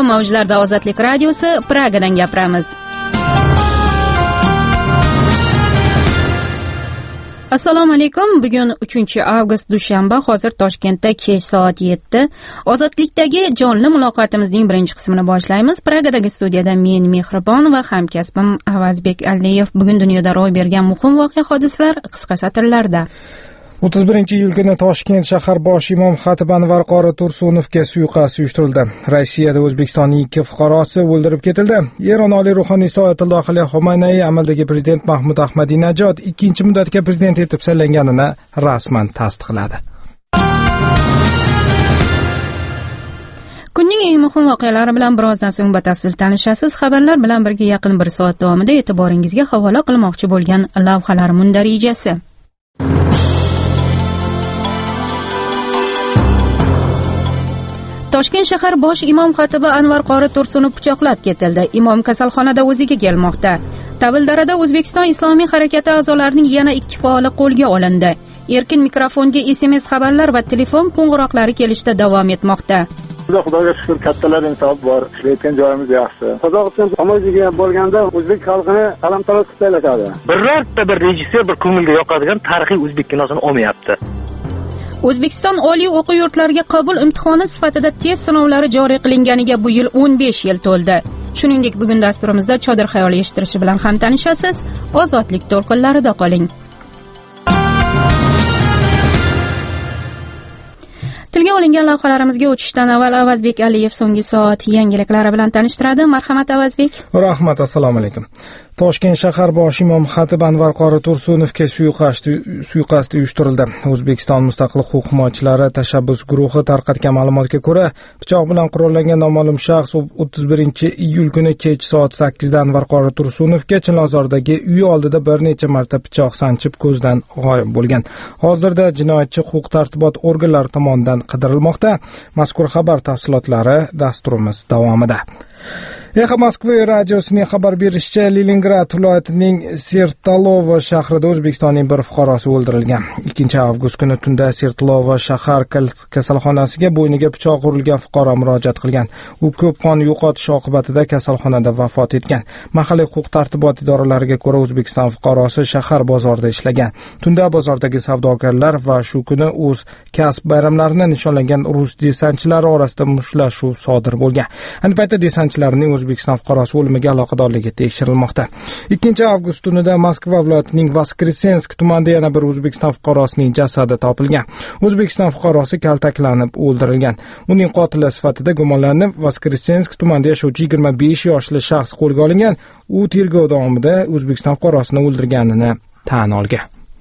mavjlarda Ozodlik radiosi, Pragadan gapiramiz. Assalomu alaykum. Bugun 3-avgust dushanba, hozir Toshkentda kech soat 7. Ozodlikdagi jonli muloqotimizning birinchi qismini boshlaymiz. Pragadagi studiyada men Mehribon va hamkasbim Avazbek Aliyev. Bugun dunyoda ro'y bergan muhim voqea-hodisalar qisqa satrlarda. 31-iyul kuni Toshkent shahar bosh imom xatib Anvar qori Tursunovga suiqasd uyushtirildi. Rossiyada O'zbekistonning 2 fuqarosi o'ldirib ketildi. Eron oliy ruhoniysi Oyatulloh Ali Xomeynay amaldagi prezident Mahmud Ahmadinajod 2-muddatga prezident etib saylanganini rasman tasdiqladi. Kunning eng muhim voqealari bilan birozdan so'ng batafsil tanishasiz. Xabarlar bilan birga yaqin 1 soat davomida e'tiboringizga havola qilmoqchi bo'lgan lavhalar mundarijasi. Toshkent shahar bosh imom xatibi Anvar qori Tursunov pichoqlab ketildi. Imom kasalxonada o'ziga kelmoqda. Tabildarada O'zbekiston Islomiy harakati a'zolarining yana 2 faoli qo'lga olindi. Erkin mikrofonga SMS xabarlar va telefon qo'ng'iroqlari kelishda davom etmoqda. Xudoga shukr, kattalar insof bor, ishlayotgan joyimiz yaxshi. Qozog'iston omoziga bo'lganda o'zbek xalqini alamtaroz qilib saylashadi. Birorta bir rejissyor bir ko'ngilga yoqadigan tarixiy o'zbek kinosini olmayapti. O'zbekiston oliy o'quv yurtlariga qabul imtihoni sifatida test sinovlari joriy qilinganiga bu yil 15 yil to'ldi. Shuningdek, bugun dasturimizda chodir xayoli eshittirishi bilan ham tanishasiz. Ozodlik to'lqinlarida qoling. Tilga olingan lavhalarimizga o'tishdan avval Avazbek Aliyev so'nggi soat yangiliklari bilan tanishtiradi. Marhamat Avazbek. Rahmat, assalomu alaykum. Toshkent shahar bosh imom xatib Anvar qori Tursunovga suiqasd uyushtirildi. O'zbekiston mustaqil huquq himoyachilari tashabbus guruhi tarqatgan ma'lumotga ko'ra, pichoq bilan qurollangan noma'lum shaxs 31-iyul kuni kech soat 8 da Anvar qori Tursunovga Chilonzordagi uyi oldida bir necha marta pichoq sanchib ko'zdan g'oyib bo'lgan. Hozirda jinoyatchi huquq tartibot organlari tomonidan qidirilmoqda. Mazkur xabar tafsilotlari dasturimiz davomida. Exa Moskva radiosining xabar berishicha, Leningrad viloyatining Sertalovo shahrida O'zbekistonning bir fuqarosi o'ldirilgan. 2-avgust kuni tunda Sertalovo shahar kasalxonasiga bo'yniga pichoq urilgan fuqaro murojaat qilgan. U ko'p qon yo'qotish oqibatida kasalxonada vafot etgan. Mahalliy huquq tartibot idoralariga ko'ra, O'zbekiston fuqarosi shahar bozorida ishlagan. Tunda bozordagi savdogarlar va shu kuni o'z kasb bayramlarini nishonlagan rus desantchilari orasida mushtlashuv sodir bo'lgan. Ayni paytda desantchilarning O'zbekiston fuqarosi o'limiga aloqadorligi tekshirilmoqda. 2-avgust tunida Moskva viloyatining Voskresensk tumanida yana bir O'zbekiston fuqarosining jasadi topilgan. O'zbekiston fuqarosi kaltaklanib o'ldirilgan. Uning qotili sifatida gumonlanib Voskresensk tumanida yashovchi 25 yoshli shaxs qo'lga olingan. U tergov davomida O'zbekiston fuqarosini o'ldirganini tan olgan.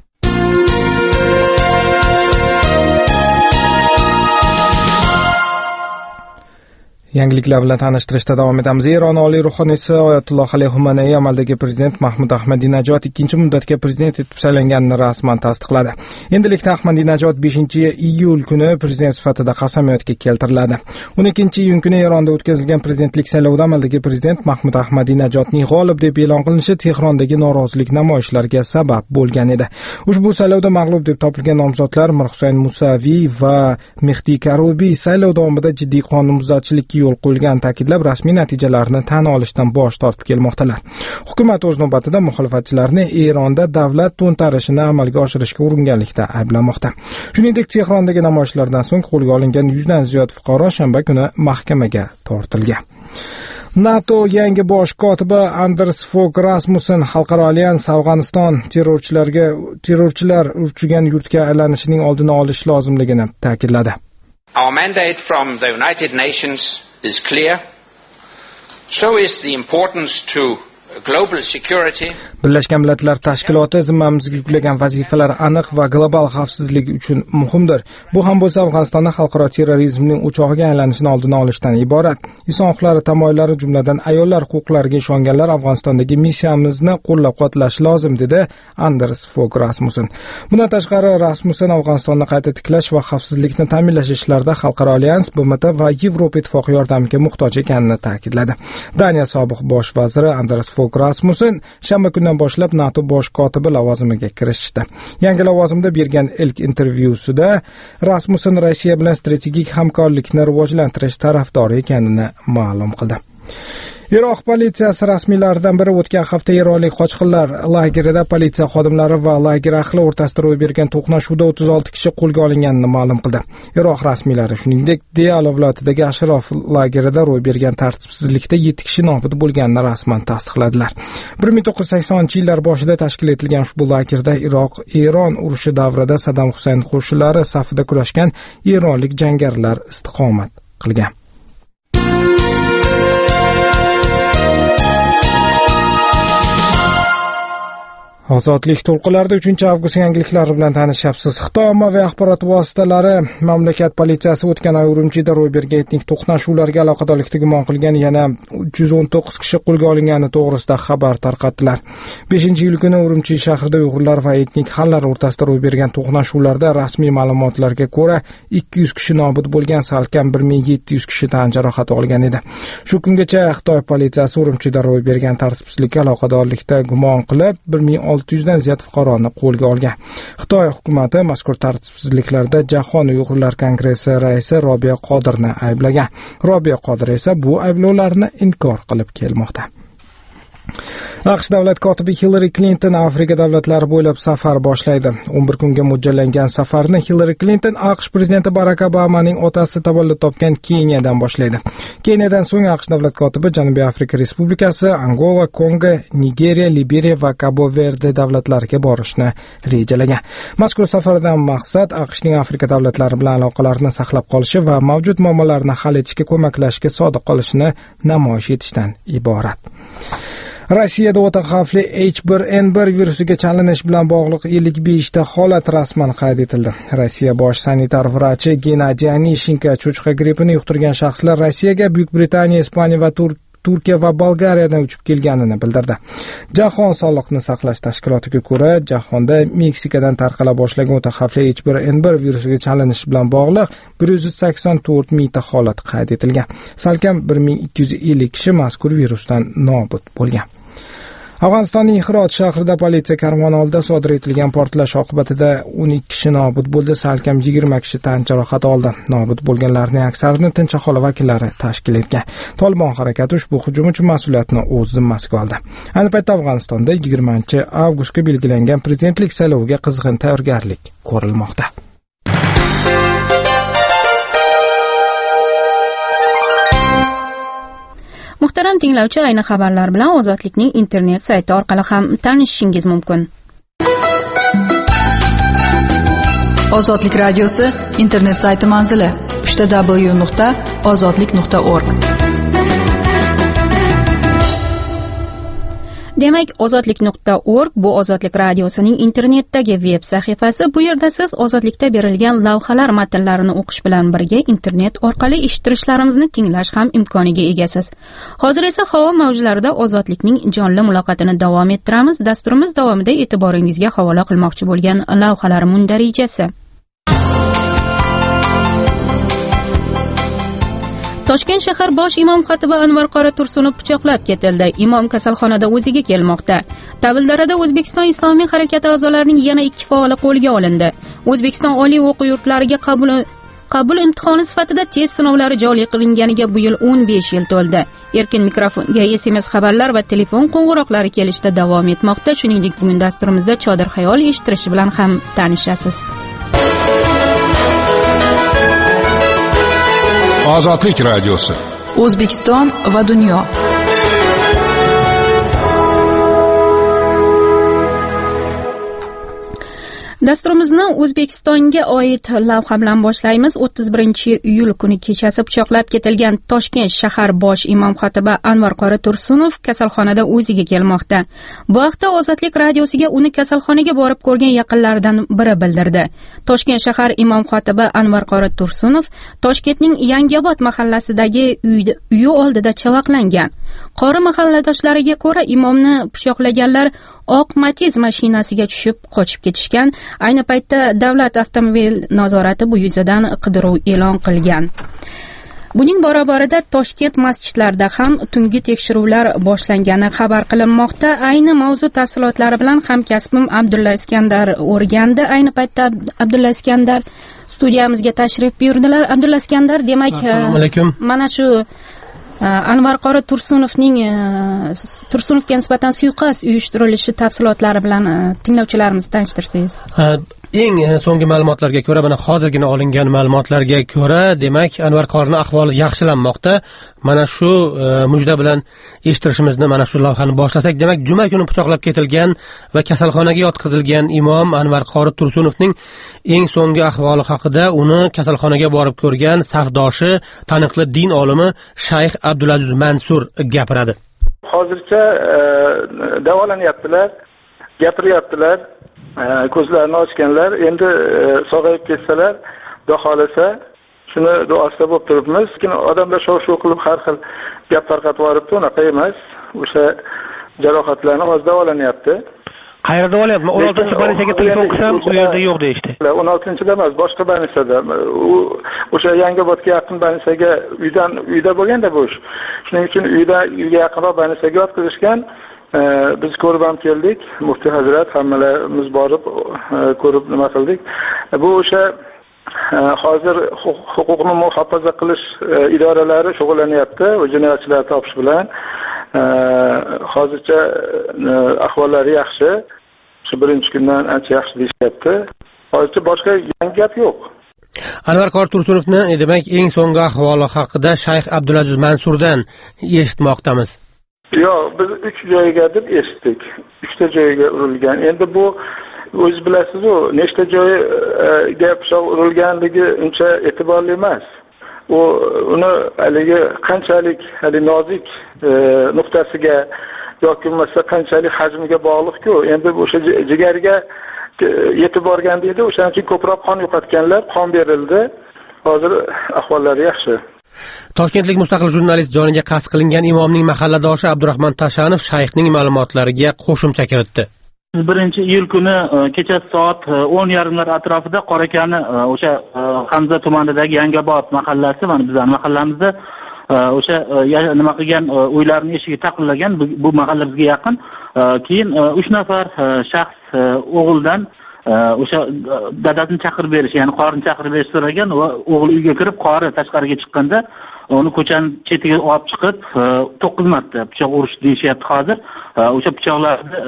Yangiliklar bilan tanishtirishda davom etamiz. Eron oliy ruhoniysi Oyatulloh Ali Xomeynay amaldagi prezident Mahmud Ahmadinajod 2-muddatga prezident etib saylanganini rasman tasdiqladi. Endilikda Ahmadinajod 5-iyul kuni prezident sifatida qasamyodga keltiriladi. 12-iyun kuni Eronda o'tkazilgan prezidentlik saylovida amaldagi prezident Mahmud Ahmadinajodning g'olib deb e'lon qilinishi Tehrondagi norozilik namoyishlariga sabab bo'lgan edi. Ushbu saylovda mag'lub deb topilgan nomzodlar Mirhusayn Musaviy va Mehdi Karubiy saylov davomida jiddiy qonunbuzarchilikka yo'l qo'yilgan ta'kidlab, rasmiy natijalarni tan olishdan bosh tortib kelmoqdalar. Hukumat o'z navbatida muxolifatchilarni Eronda davlat to'ntarishini amalga oshirishga uringanlikda ayblamoqda. Shuningdek, Tehrondagi namoyishlardan so'ng qo'lga olingan 100 dan ziyod fuqaro shanba kuni mahkamaga tortilgan. NATO yangi bosh kotibi Anders Fogh Rasmussen Xalqaro alyans Afg'oniston terrorchilar urchigan yurtga aylanishining oldini olish lozimligini ta'kidladi. Our mandate from the United Nations is clear. So is the importance to global security. Birlashgan Millatlar Tashkiloti zimmamizga yuklagan vazifalar aniq va global xavfsizlik uchun muhimdir. Bu ham bo'lsa Afg'onistonda xalqaro terrorizmning o'chog'iga aylanishini oldini olishdan iborat. Inson huquqlari tamoyillari, jumladan ayollar huquqlariga ishonganlar Afg'onistondagi missiyamizni qo'llab-quvvatlash lozim, dedi Anders Fogh Rasmussen. Bundan tashqari, Rasmussen Afg'onistonni qayta tiklash va xavfsizlikni ta'minlash ishlarida Xalqaro alyans, BMT va Yevropa ittifoqi yordamiga muhtoj ekanini ta'kidladi. Daniya sobiq bosh vaziri Anders Fogh Rasmussen shanba kundan kundan boshlab NATO bosh kotibi lavozimiga kirishdi. Yangi lavozimda bergan ilk intervyusida Rasmussen Rossiya bilan strategik hamkorlikni rivojlantirish tarafdori ekanini ma'lum qildi. Iroq politsiyasi rasmiylaridan biri o'tgan hafta eronlik qochqinlar lagerida politsiya xodimlari va lager ahli o'rtasida ro'y bergan to'qnashuvda 36 kishi qo'lga olinganini ma'lum qildi. Iroq rasmiylari shuningdek, Diyala viloyatidagi Ashrof lagerida ro'y bergan tartibsizlikda 7 kishi nobud bo'lganini rasman tasdiqladilar. 1980-yillar boshida tashkil etilgan ushbu lagerda Iroq-Eron urushi davrida Saddam Husayn qo'shinlari safida kurashgan eronlik jangarilar istiqomat qilgan. Ozodlik to'lqinlarida 3-avgust yangiliklari bilan tanishyapsiz. Xitoy ommaviy axborot vositalari mamlakat politsiyasi o'tgan oy Urumchida ro'y bergan etnik to'qnashuvlarga aloqadorlikda gumon qilgan yana 319 kishi qo'lga olingani to'g'risida xabar tarqatdilar. 5-iyul kuni Urumchi shahrida Uyg'urlar va etnik xalqlar o'rtasida ro'y bergan to'qnashuvlarda rasmiy ma'lumotlarga ko'ra 200 kishi nobud bo'lgan, salkam 1700 kishi tan jarohati olgan edi. Shu kungacha Xitoy politsiyasi Urumchida ro'y bergan tartibsizlikka aloqadorlikda gumon qilib 1600 dan ziyod fuqaroni qo'lga olgan. Xitoy hukumati mazkur tartibsizliklarda Jahon Uyg'urlar kongressi raisi Robiya Qodirni ayblagan. Robiya Qodir esa bu ayblovlarni inkor qilib kelmoqda. AQSh davlat kotibi Hillary Clinton Afrika davlatlari bo'ylab safar boshlaydi. 11 kunga mo'ljallangan safarni Hillary Clinton AQSh prezidenti Barack Obamaning otasi tavallud topgan Keniyadan boshlaydi. Keniyadan so'ng AQSh davlat kotibi Janubiy Afrika Respublikasi, Angola, Kongo, Nigeriya, Liberiya va Cabo Verde davlatlariga borishni rejalagan. Mazkur safardan maqsad AQShning Afrika davlatlari bilan aloqalarni saqlab qolishi va mavjud muammolarni hal etishga ko'maklashishga sodiq qolishni namoyish etishdan iborat. Rossiyada o'ta xavfli H1N1 virusiga chalinish bilan bog'liq 55 ta holat rasman qayd etildi. Rossiya bosh sanitar vrachi Gennadiy Anishenko cho'chqa grippini yuqtirgan shaxslar Rossiyaga Buyuk Britaniya, Ispaniya va Turkiya va Bolgariyadan uchib kelganini bildirdi. Jahon sog'liqni saqlash tashkilotiga ko'ra, jahonda Meksikadan tarqala boshlagan o'ta xavfli H1N1 virusiga chalinish bilan bog'liq 184 mingta holat qayd etilgan. Salkam 1250 kishi mazkur virusdan nobud bo'lgan. Afg'onistonning Hirot shahrida politsiya karvoni oldida sodir etilgan portlash oqibatida 12 kishi nobud bo'ldi, salkam 20 kishi tan jarohati oldi. Nobud bo'lganlarning aksarini tinch aholi vakillari tashkil etgan. Tolibon harakati ushbu hujum uchun mas'uliyatni o'z zimmasiga oldi. Ayni paytda Afg'onistonda 20-avgustga belgilangan prezidentlik sayloviga qizg'in tayyorgarlik ko'rilmoqda. Muhtaram tinglovchi, ayni xabarlar bilan Ozodlikning internet sayti orqali ham tanishishingiz mumkin. Ozodlik radiosi internet sayti manzili www.ozodlik.org. Demak, ozodlik.org bu Ozodlik radiosining internetdagi veb sahifasi. Bu yerda siz Ozodlikda berilgan lavhalar matnlarini o'qish bilan birga internet orqali eshittirishlarimizni tinglash ham imkoniga egasiz. Hozir esa havo mavjlarida Ozodlikning jonli muloqotini davom ettiramiz. Dasturimiz davomida e'tiboringizga havola qilmoqchi bo'lgan lavhalar mundarijasi. Toshkent shahar bosh imom xatibi Anvar Qori Tursunov pichoqlab ketildi. Imom kasalxonada o'ziga kelmoqda. Tabildarada O'zbekiston Islomiy harakati a'zolarining yana 2 faoli qo'lga olindi. O'zbekiston oliy o'quv yurtlariga qabul imtihoni sifatida test sinovlari joriy qilinganiga bu yil 15 yil to'ldi. Erkin mikrofonga SMS xabarlar va telefon qo'ng'iroqlari kelishda davom etmoqda. Shuningdek, bugun dasturimizda Chodir xayol eshittirishi bilan ham tanishasiz. Ozodlik radiosi. O'zbekiston va dunyo. Dasturimizni O'zbekistonga oid lavha bilan boshlaymiz. 31-iyul kuni kechasi pichoqlab ketilgan Toshkent shahar bosh imom xatibi Anvar Qori Tursunov kasalxonada o'ziga kelmoqda. Bu haqda Ozodlik radiosiga uni kasalxonaga borib ko'rgan yaqinlaridan biri bildirdi. Toshkent shahar imom xatibi Anvar Qori Tursunov Toshkentning Yangiobod mahallasidagi uyi oldida chavaqlangan. Qori mahalladoshlariga ko'ra, imomni pichoqlaganlar oq Matiz mashinasiga tushib qochib ketishgan. Ayni paytda davlat avtomobil nazorati bu yuzidan qidiruv e'lon qilgan. Buning barobarida Toshkent masjidlarida ham tungi tekshiruvlar boshlangani xabar qilinmoqda. Ayni mavzu tafsilotlari bilan hamkasbim Abdulla Iskandar o'rgandi. Ayni paytda Abdulla Iskandar studiyamizga tashrif buyurdilar. Abdulla Iskandar, demak, assalomu alaykum. Mana shu Anvar qori Tursunovga nisbatan suiqasd uyushtirilishi tafsilotlari bilan tinglovchilarimizni tanishtirsangiz. Eng so'nggi ma'lumotlarga ko'ra, mana hozirgina olingan ma'lumotlarga ko'ra, demak, Anvar qorining ahvoli yaxshilanmoqda. Mana shu mujda bilan eshittirishimizni mana shu lavhani boshlasak, demak, juma kuni pichoqlab ketilgan va kasalxonaga yotqizilgan imom Anvar qori Tursunovning eng so'nggi ahvoli haqida uni kasalxonaga borib ko'rgan safdoshi, taniqli din olimi Shayx Abdulaziz Mansur gapiradi. Hozircha davolanyaptilar, gapiryaptilar. Ko'zlarini ochganlar, endi sog'ayib ketsalar, Xudo xolasa shuni duosida bo'lib turibmiz. Lekin odamlar shov-shuv qilib har xil gap tarqatib yuboribdi, unaqa emas. O'sha jarohatlarni hozir davolanyapti. Qayerda davolayapti? 16-больницаga telefon qilsam, u yerda yo'q deyishdi. 16-da emas, boshqa больницада. U o'sha Yangiobodga yaqin больницаga uyda bo'lganda bu ish. Shuning uchun uyga yaqinroq больницаga yotqizishgan. Biz ko'rib ham keldik, muftiy hazrat hammalarimiz borib ko'rib nima qildik. Bu o'sha hozir huquqni muhofaza qilish idoralari shug'ullanyapti, jinoyatchilarni topish bilan. Hozircha ahvollari yaxshi. Shu birinchi kundan ancha yaxshi deyapti. Hozircha boshqa yangi gap yo'q. Anvar qori Tursunovni demak eng so'nggi ahvoli haqida Shayx Abdulaziz Mansurdan eshitmoqdamiz. Yo'q, biz 3 joyga deb eshitdik. 3 ta joyga urilgan. Endi bu o'z bilasiz-ku, nechta joyga pichoq urilganligi uncha e'tiborli emas. Uni haligi qanchalik nozik nuqtasiga yoki bo'lmasa qanchalik hajmiga bog'liq-ku. Endi o'sha jigarga yetib borgan deydi, o'shaning uchun ko'proq qon yo'qotganlar, qon berildi. Hozir ahvollari yaxshi. Toshkentlik mustaqil jurnalist joniga qasd qilingan imomning mahalladoshi Abdurahmon Tashanov shayxning ma'lumotlariga qo'shimcha kiritdi. 1-iyul kuni kechasi soat 10:30 atrofida Qorakani o'sha Hamza tumanidagi Yangiobod mahallasi, mana bizning mahallamizda o'sha nima qilgan uylarning eshigi taqillagan, bu mahalla bizga yaqin. Keyin 3 nafar shaxs o'g'ildan o'sha dadasini chaqirib berish, ya'ni qorini chaqirib berish so'ragan va o'g'il uyga kirib, qori tashqariga chiqqanda uni ko'chaning chetiga olib chiqib 9 marta pichoq urish deyishyapti hozir. O'sha pichoqlarning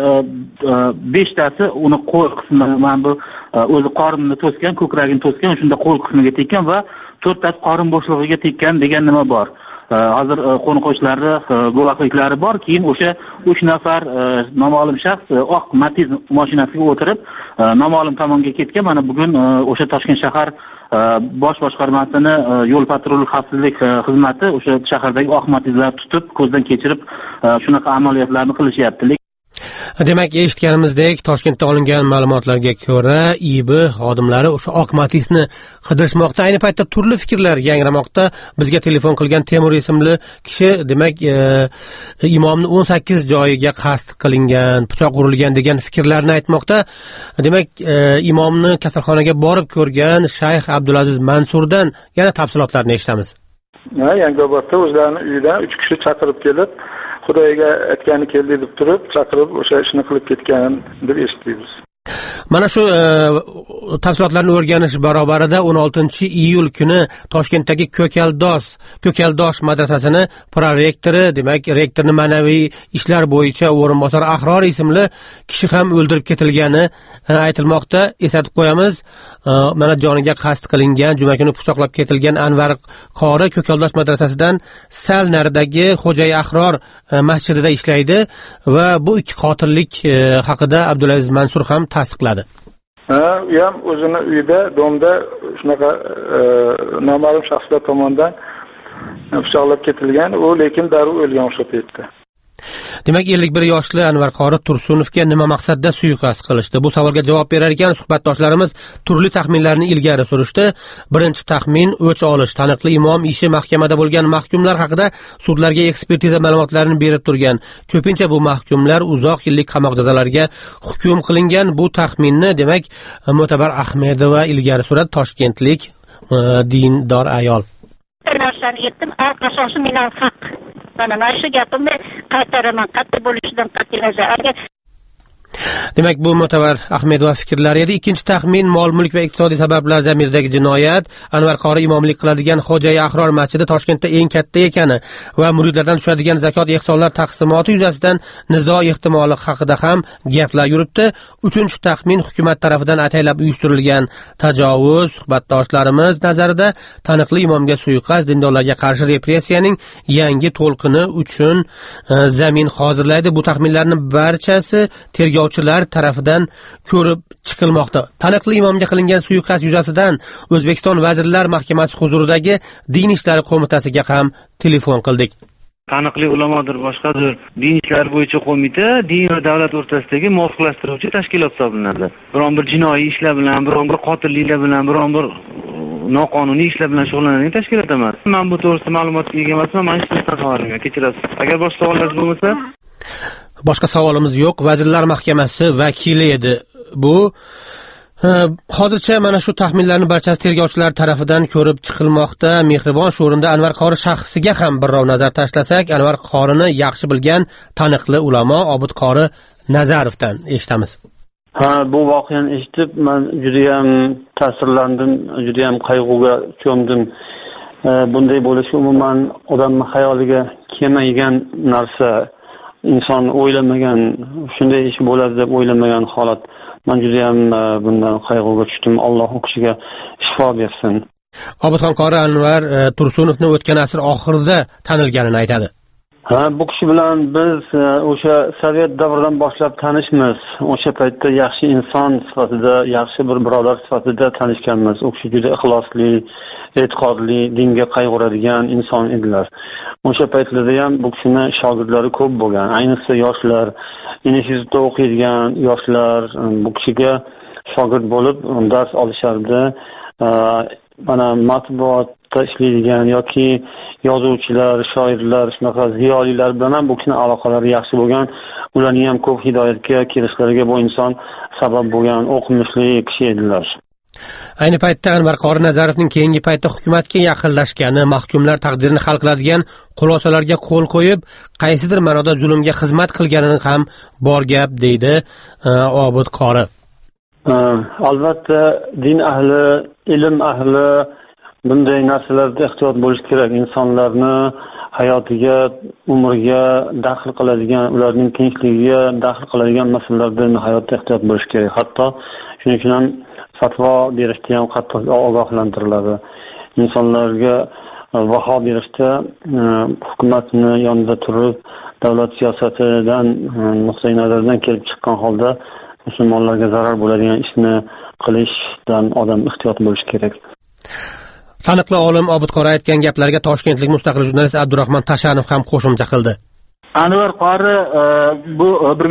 5 tasi uni qo'l qismiga, mana bu o'zi qorinni to'sgan, ko'kragini to'sgan, shunda qo'l qismiga tekkan va 4 tasi qorin bo'shlig'iga tekkan degan nima bor. Hozir qo'ni-qo'shnilar guvohliklari bor. Keyin o'sha 3 nafar noma'lum shaxs oq Matiz mashinasiga o'tirib noma'lum tomonga ketgan. Mana bugun o'sha Toshkent shahar bosh boshqarmasini yo'l patrul xavfsizlik xizmati o'sha shahardagi oq Matizlarni tutib, ko'zdan kechirib shunaqa amaliyotlarni qilishyapti. Demak, eshitganimizdek, Toshkentda olingan ma'lumotlarga ko'ra, IB xodimlari o'sha oq Matizni qidirishmoqda. Ayni paytda turli fikrlar yangramoqda. Bizga telefon qilgan Temur ismli kishi, demak, imomni 18 joyiga qasd qilingan, pichoq urilgan degan fikrlarni aytmoqda. Demak, imomni kasalxonaga borib ko'rgan Shayx Abdulaziz Mansurdan yana tafsilotlarni eshitamiz. Yangiobodda o'zlarining uyidan 3 kishi chaqirib kelib, Xudoga aytgani keldi deb turib, chaqirib o'sha ishni qilib ketgan deb eshitdik. Mana shu tafsilotlarni o'rganish barobarida 16-iyul kuni Toshkentdagi Ko'kaldosh madrasasini prorektori, demak, rektorning ma'naviy ishlar bo'yicha o'rinbosari Ahror ismli kishi ham o'ldirib ketilgani aytilmoqda. Eslatib qo'yamiz, mana joniga qasd qilingan, juma kuni pichoqlab ketilgan Anvar qori Ko'kaldosh madrasasidan sal naridagi Xo'jay Ahror masjidida ishlaydi va bu ikki qotillik haqida Abdulaziz Mansur ham tasdiqladi. U ham o'zini uyida, domda shunaqa noma'lum shaxslar tomonidan pichoqlab ketilgan, u lekin darrov o'lgan o'sha paytda. Demak, 51 yoshli Anvar qori Tursunovga nima maqsadda suiqasd qilishdi? Bu savolga javob berar ekan suhbatdoshlarimiz turli taxminlarni ilgari surishdi. Birinchi taxmin o'ch olish. Taniqli imom ishi mahkamada bo'lgan mahkumlar haqida sudlarga ekspertiza ma'lumotlarini berib turgan. Ko'pincha bu mahkumlar uzoq yillik qamoq jazolariga hukm qilingan. Bu taxminni, demak, Mo'tabar Ahmedova ilgari suradi, toshkentlik dindor ayol. bitta narsani aytdim, asosi minal haq. Mana shu gapimni qaytaraman, qat'iy bo'lishidan qat'iy nazar. Agar demak bu Mo'tavar Ahmedova fikrlari edi. Ikkinchi taxmin mol mulk va iqtisodiy sabablar zamiridagi jinoyat. Anvar qori imomlik qiladigan Xo'jay Ahror masjidi Toshkentda eng katta ekani va muridlardan tushadigan zakot ehsonlar taqsimoti yuzasidan nizo ehtimoli haqida ham gaplar yuribdi. Uchinchi taxmin hukumat tarafidan ataylab uyushtirilgan tajovuz. Suhbatdoshlarimiz nazarida taniqli imomga suiqasd dindorlarga qarshi repressiyaning yangi to'lqini uchun zamin hozirlaydi. Bu taxminlarning barchasi tergovchilar tarafidan ko'rib chiqilmoqda. Taniqli imomga qilingan suiqasd yuzasidan O'zbekiston Vazirlar Mahkamasi huzuridagi Din ishlari qo'mitasiga ham telefon qildik. Taniqli ulamodir, boshqadir din ishlari bo'yicha qo'mita din va davlat o'rtasidagi muvofiqlashtiruvchi tashkilot hisoblanadi. Biron bir jinoiy ishlar bilan, biron bir qotilliklar bilan, biron bir noqonuniy ishlar bilan shug'ullanadigan tashkilot emas. Men bu to'g'risida ma'lumotga ega emasman, men hech narsa xabarim yo'q. Kechirasiz. Agar boshqa savollar bo'lmasa, boshqa savolimiz yo'q. Vazirlar Mahkamasi vakili edi bu. Hozircha mana shu taxminlarning barchasi tergovchilar tarafidan ko'rib chiqilmoqda. Mehribon shu o'rinda Anvar qori shaxsiga ham birrov nazar tashlasak, Anvar qorini yaxshi bilgan taniqli ulamo Obid qori Nazarovdan eshitamiz. Bu voqeani eshitib men juda ham ta'sirlandim, juda ham qayg'uga cho'mdim. Bunday bo'lishi umuman odamning xayoliga kelmagan narsa. Inson o'ylamagan, shunday ish bo'ladi deb o'ylamagan holat. Men juda ham bundan qayg'uga tushdim. Alloh u kishiga shifo bersin. Obidxon qori Anvar Tursunovni o'tgan asr oxirida tanilganini aytadi. Bu kishi bilan biz o'sha Sovet davridan boshlab tanishmiz. O'sha paytda yaxshi inson sifatida, yaxshi bir birodar sifatida tanishganmiz. U kishi juda ixlosli, e'tiqodli, dinga qayg'uradigan inson edilar. O'sha paytlarda ham bu kishining shogirdlari ko'p bo'lgan. Ayniqsa yoshlar, institutda o'qiydigan yoshlar bu kishiga shogird bo'lib dars olishardi. Mana matbuotda ishlaydigan yoki yozuvchilar, shoirlar, shunaqa ziyolilar bilan ham bu kishining aloqalari yaxshi bo'lgan. Ularning ham ko'p hidoyatga kelishlariga bu inson sabab bo'lgan o'qimishli kishi edilar. Ayni paytda Anvar qori Nazarovning keyingi paytda hukumatga yaqinlashgani, mahkumlar taqdirini hal qiladigan xulosalarga qo'l qo'yib, qaysidir ma'noda zulmga xizmat qilganini ham bor gap deydi Obid qori. Albatta din ahli, ilm ahli bunday narsalarda ehtiyot bo'lish kerak. Insonlarni hayotiga, umriga daxl qiladigan, ularning tinchligiga daxl qiladigan masalalarda hayotda ehtiyot bo'lish kerak. Hatto shuning uchun ham fatvo berishda ham qattiq ogohlantiriladi. Insonlarga baho berishda hukumatni yonida turib, davlat siyosatidan nuqtai nazardan kelib chiqqan holda musulmonlarga zarar bo'ladigan ishni qilishdan odam ehtiyot bo'lishi kerak. Taniqli olim Obid qori aytgan gaplarga toshkentlik mustaqil jurnalist Abdurahmon Tashanov ham qo'shimcha qildi. Anvar qori bu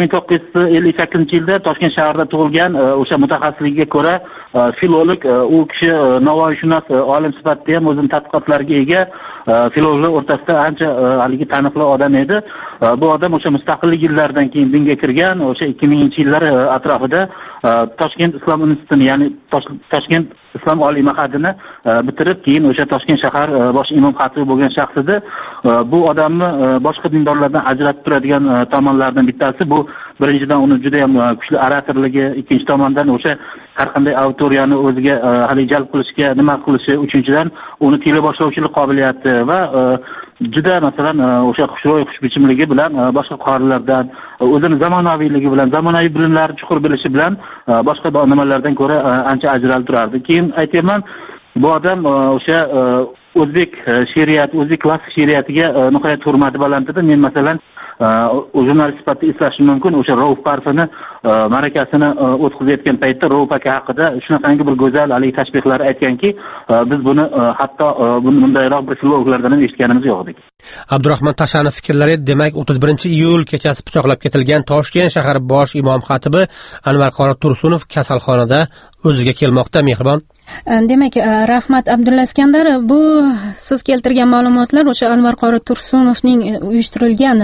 1958-yilda Toshkent shahrida tug'ilgan, o'sha mutaxassisligiga ko'ra filolog, u kishi navoiyshunos olim sifatida ham o'zining tadqiqotlariga ega, filologlar o'rtasida ancha haligi taniqli odam edi. Bu odam o'sha mustaqillik yillaridan keyin dinga kirgan, o'sha 2000-yillar atrofida Toshkent Islom institutini, ya'ni Toshkent Islom oliy ma'hadini bitirib, keyin o'sha Toshkent shahar bosh imom xatibi bo'lgan shaxs edi. Bu odamni boshqa dindorlardan ajratib turadigan tomonlardan bittasi bu, birinchidan uni juda ham kuchli oratorligi, ikkinchi tomondan o'sha har qanday auditoriyani o'ziga hali jalb qilishga nima qilishi, uchinchidan uni teleboshlovchilik qobiliyati va juda masalan o'sha xushro'y, xushbichimligi bilan boshqa qorilardan, o'zini zamonaviyligi bilan, zamonaviy bilimlari chuqur bilishi bilan boshqa nimalardan ko'ra ancha ajralib turardi. Keyin aytayman, bu odam o'sha o'zbek she'riyati, o'zbek klassik she'riyatiga nihoyat hurmati baland edi. Men masalan jurnalist sifatida eslashim mumkin, o'sha Rauf Parfini ma'rakasini o'tkazayotgan paytda Rauf aka haqida shunaqangi bir go'zal haligi tashbihlar aytganki, biz buni hatto bundayroq bir filologlardan ham eshitganimiz yo'q edik. Abdurahmon Tashanov fikrlari, demak 31-iyul kechasi pichoqlab ketilgan Toshkent shahar bosh imom xatibi Anvar qori Tursunov kasalxonada o'ziga kelmoqda. Mehribon. Demak, rahmat Abdulla Iskandarov, bu siz keltirgan ma'lumotlar o'sha Anvar qori Tursunovning uyushtirilgan suiqasd